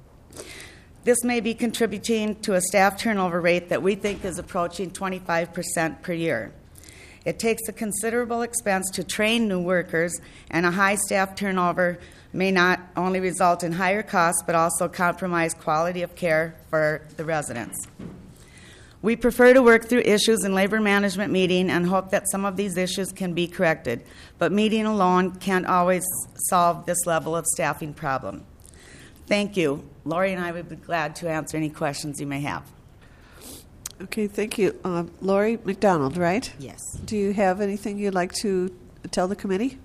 This may be contributing to a staff turnover rate that we think is approaching 25% per year. It takes a considerable expense to train new workers, and a high staff turnover may not only result in higher costs but also compromise quality of care for the residents. We prefer to work through issues in labor management meeting and hope that some of these issues can be corrected, but meeting alone can't always solve this level of staffing problem. Thank you. Lori and I would be glad to answer any questions you may have. Okay, thank you. Lori McDonald, right? Yes. Do you have anything you'd like to tell the committee?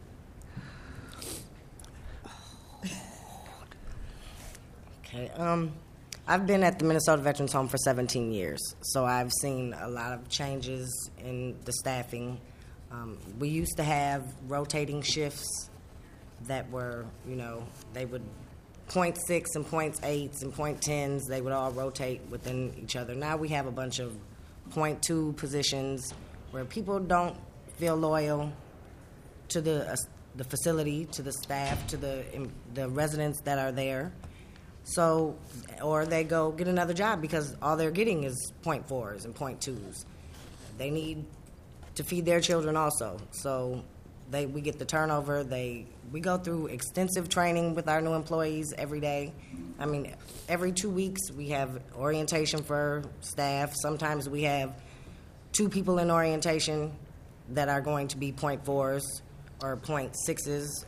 Okay. I've been at the Minnesota Veterans Home for 17 years, so I've seen a lot of changes in the staffing. We used to have rotating shifts that were, they would 0.6 and 0.8s and 0.10s, they would all rotate within each other. Now we have a bunch of 0.2 positions where people don't feel loyal to the facility, to the staff, to the residents that are there. So, or they go get another job because all they're getting is 0.4s and 0.2s. They need to feed their children also. So we get the turnover. We go through extensive training with our new employees every day. I mean, every 2 weeks we have orientation for staff. Sometimes we have 2 people in orientation that are going to be 0.4s or 0.6s.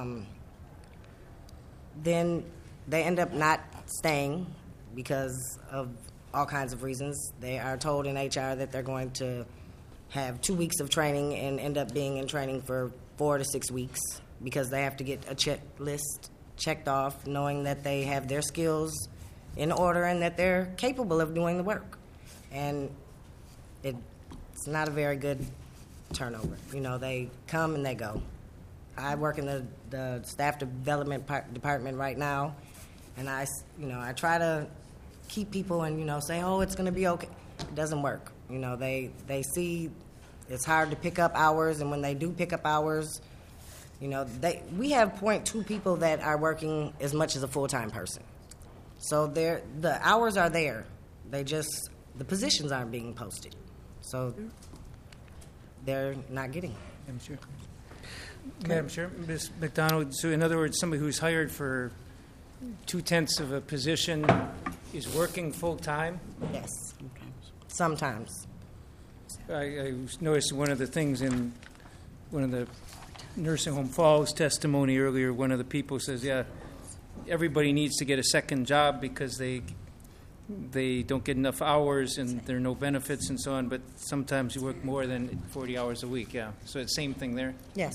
Then they end up not staying because of all kinds of reasons. They are told in HR that they're going to have 2 weeks of training and end up being in training for 4 to 6 weeks because they have to get a checklist checked off, knowing that they have their skills in order and that they're capable of doing the work. And it's not a very good turnover. They come and they go. I work in the staff development department right now, and I try to keep people and say, oh, it's going to be okay. It doesn't work. They see it's hard to pick up hours, and when they do pick up hours, You know, we have 0.2 people that are working as much as a full-time person. So the hours are there. The positions aren't being posted. So they're not getting it. Madam Chair, Ms. McDonald, so in other words, somebody who's hired for 2/10 of a position is working full-time? Yes, sometimes. I noticed one of the things in one of the Nursing Home Falls testimony earlier, one of the people says, yeah, everybody needs to get a second job because they don't get enough hours and there are no benefits and so on, but sometimes you work more than 40 hours a week, yeah. So it's the same thing there? Yes.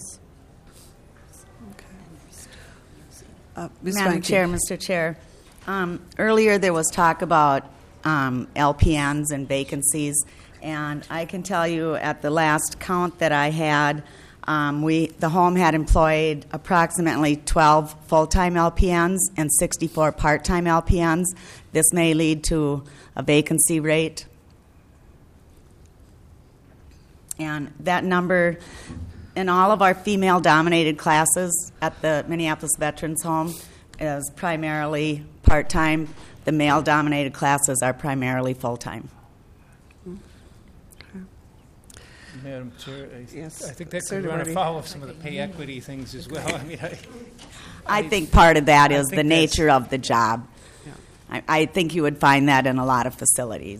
Madam Chair, Mr. Chair, earlier there was talk about LPNs and vacancies, and I can tell you at the last count that I had, the home had employed approximately 12 full-time LPNs and 64 part-time LPNs. This may lead to a vacancy rate. And that number, in all of our female-dominated classes at the Minneapolis Veterans Home, is primarily part-time. The male-dominated classes are primarily full-time. Madam Chair, Yes. I think that could run afoul of some of the pay equity things as well. I think part of that is think the nature of the job. Yeah. I think you would find that in a lot of facilities.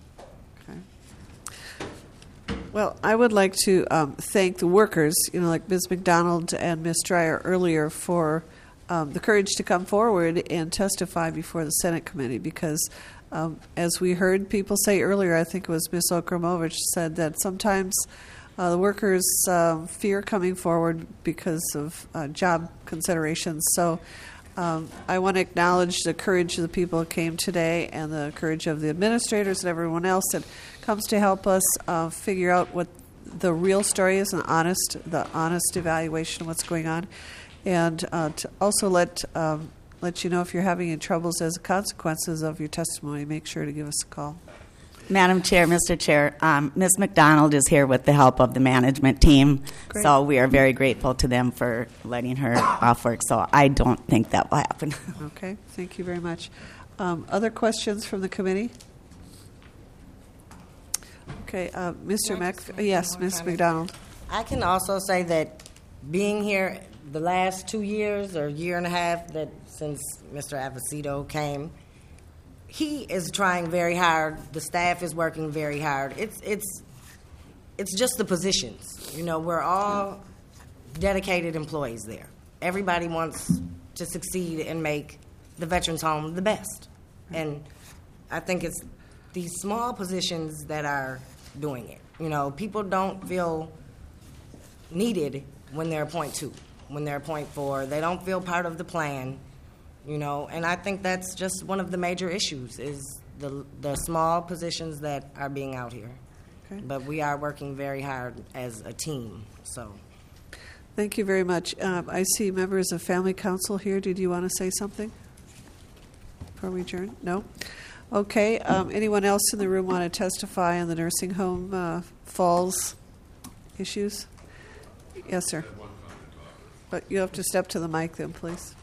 Well, I would like to thank the workers, like Ms. McDonald and Ms. Dreyer earlier, for the courage to come forward and testify before the Senate committee, because as we heard people say earlier, I think it was Ms. Okramovich said that sometimes the workers fear coming forward because of job considerations. So I want to acknowledge the courage of the people who came today and the courage of the administrators and everyone else that comes to help us figure out what the real story is, the honest evaluation of what's going on, and to also let you know if you're having any troubles as consequences of your testimony. Make sure to give us a call. Madam Chair, Mr. Chair, Ms. McDonald is here with the help of the management team. Great. So we are very grateful to them for letting her off work. So I don't think that will happen. Okay, thank you very much. Other questions from the committee? Okay, Mr. Yes, Ms. McDonald. I can also say that being here the last 2 years or year and a half since Mr. Avocito came, he is trying very hard. The staff is working very hard. It's just the positions. We're all dedicated employees there. Everybody wants to succeed and make the Veterans Home the best. And I think it's these small positions that are doing it. People don't feel needed when they're .2, when they're .4. They don't feel part of the plan. And I think that's just one of the major issues is the small positions that are being out here. Okay. But we are working very hard as a team. So, thank you very much. I see members of Family Council here. Did you want to say something before we adjourn? No? Okay. Anyone else in the room want to testify on the nursing home falls issues? Yes, sir. But you have to step to the mic then, please.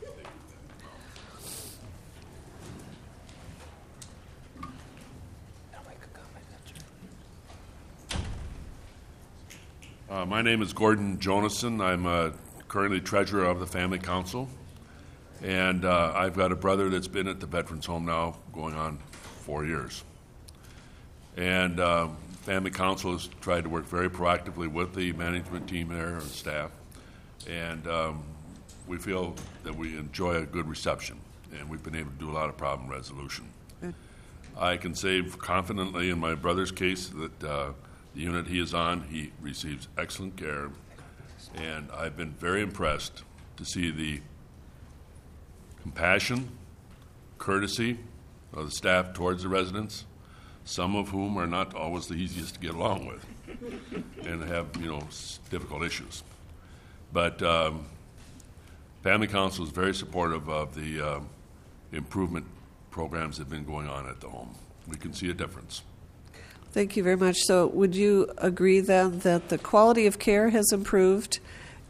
My name is Gordon Jonason. I'm currently treasurer of the Family Council, and I've got a brother that's been at the Veterans Home now going on 4 years. And Family Council has tried to work very proactively with the management team there and staff, and we feel that we enjoy a good reception, and we've been able to do a lot of problem resolution. Good. I can say confidently in my brother's case that the unit he is on, he receives excellent care, and I've been very impressed to see the compassion, courtesy of the staff towards the residents, some of whom are not always the easiest to get along with and have, difficult issues. But Family Council is very supportive of the improvement programs that have been going on at the home. We can see a difference. Thank you very much. So would you agree then that the quality of care has improved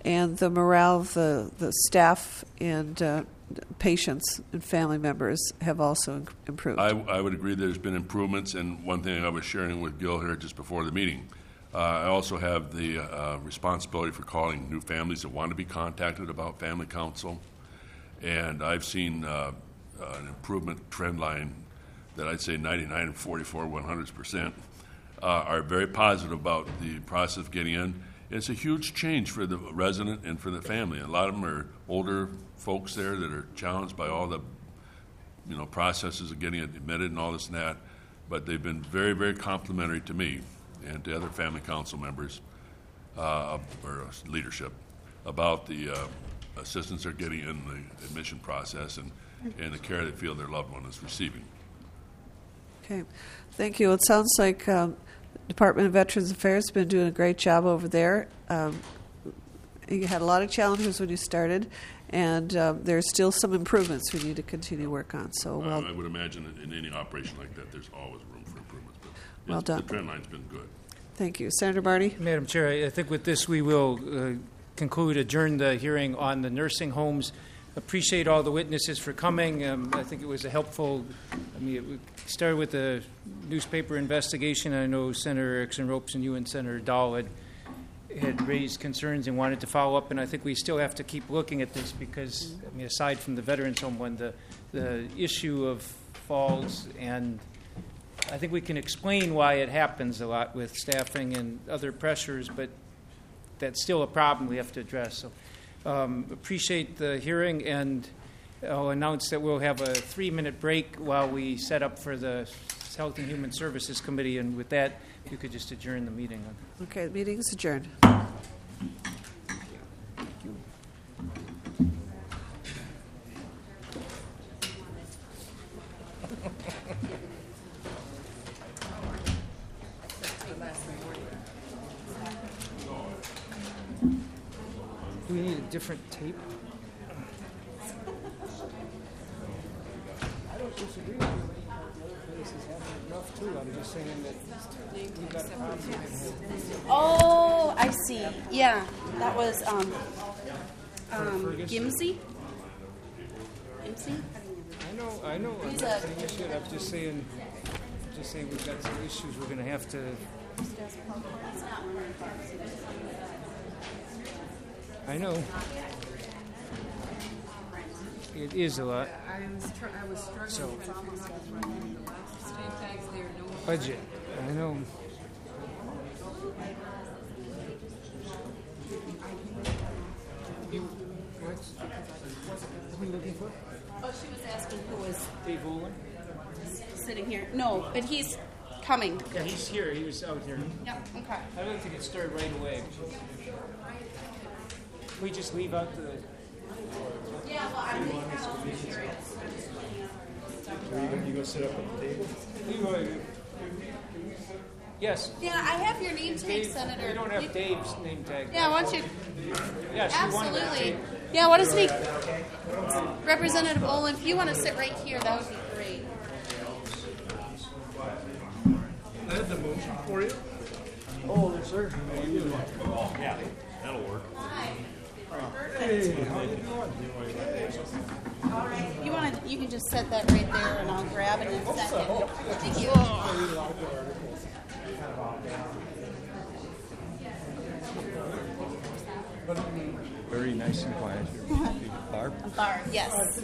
and the morale of the staff and patients and family members have also improved. I would agree there's been improvements, and one thing I was sharing with Gil here just before the meeting, I also have the responsibility for calling new families that want to be contacted about family counsel, and I've seen an improvement trend line that I'd say 99 and 44, 100% are very positive about the process of getting in. It's a huge change for the resident and for the family. A lot of them are older folks there that are challenged by all the processes of getting admitted and all this and that, but they've been very, very complimentary to me and to other family council members or leadership about the assistance they're getting in the admission process and the care they feel their loved one is receiving. Okay, thank you. It sounds like Department of Veterans Affairs has been doing a great job over there. You had a lot of challenges when you started, and there's still some improvements we need to continue to work on. So, I would imagine that in any operation like that, there's always room for improvements. But well done. The trend line's been good. Thank you. Senator Marty? Madam Chair, I think with this we will adjourn the hearing on the nursing homes. Appreciate all the witnesses for coming. I think it was a helpful, it started with the newspaper investigation. I know Senator Erickson Ropes and you and Senator Dahl had raised concerns and wanted to follow up, and I think we still have to keep looking at this because, aside from the Veterans Home one, the issue of falls, and I think we can explain why it happens a lot with staffing and other pressures, but that's still a problem we have to address. So appreciate the hearing, and I'll announce that we'll have a 3-minute break while we set up for the Health and Human Services Committee, and with that, you could just adjourn the meeting. Okay, the meeting is adjourned. Do we need a different tape? I don't disagree with you. This is having enough too. I'm just saying that we've got a problem. Oh, I see. Yeah, that was Gimsey. Gimsey? I know. I'm not saying you should. I'm just saying we've got some issues we're going to have to. I know. It is a lot. I was struggling So, with stamp tags there. No more budget. I know. What are you looking for? Oh, she was asking who was Dave Olin? sitting here. No, but he's coming. Yeah, he's here. He was out here. Yep, okay. I'd like to get started right away. We just leave out the. Yeah, well, I think you go sit up at the table? Leroy. Yes. Yeah, I have your name tag, Dave, Senator. We don't have Dave's name tag. Yeah, why don't you? Yeah, she wanted that Absolutely. tape. Yeah, what is he? Representative Olin, if you want to sit right here, that would be great. I have the motion for you. Oh, yes, sir. Yeah, that'll work. You can just set that right there, and I'll grab it in a second. Thank you. Very nice and quiet here. Barb? Barb, yes.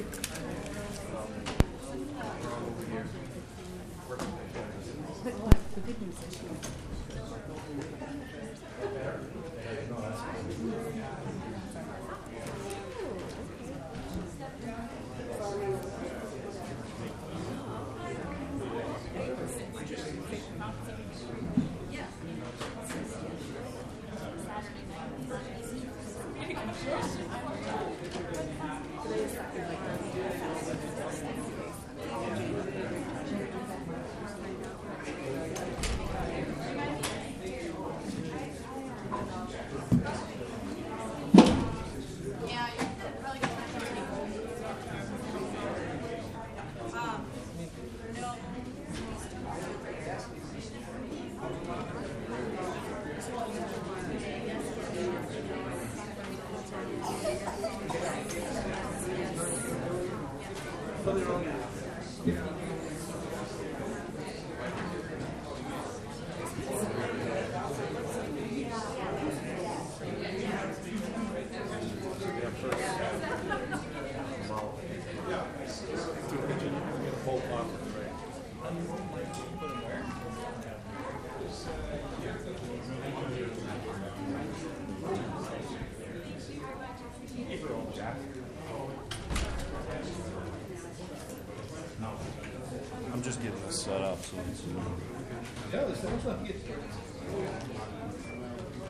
I'm just getting this set up so it's.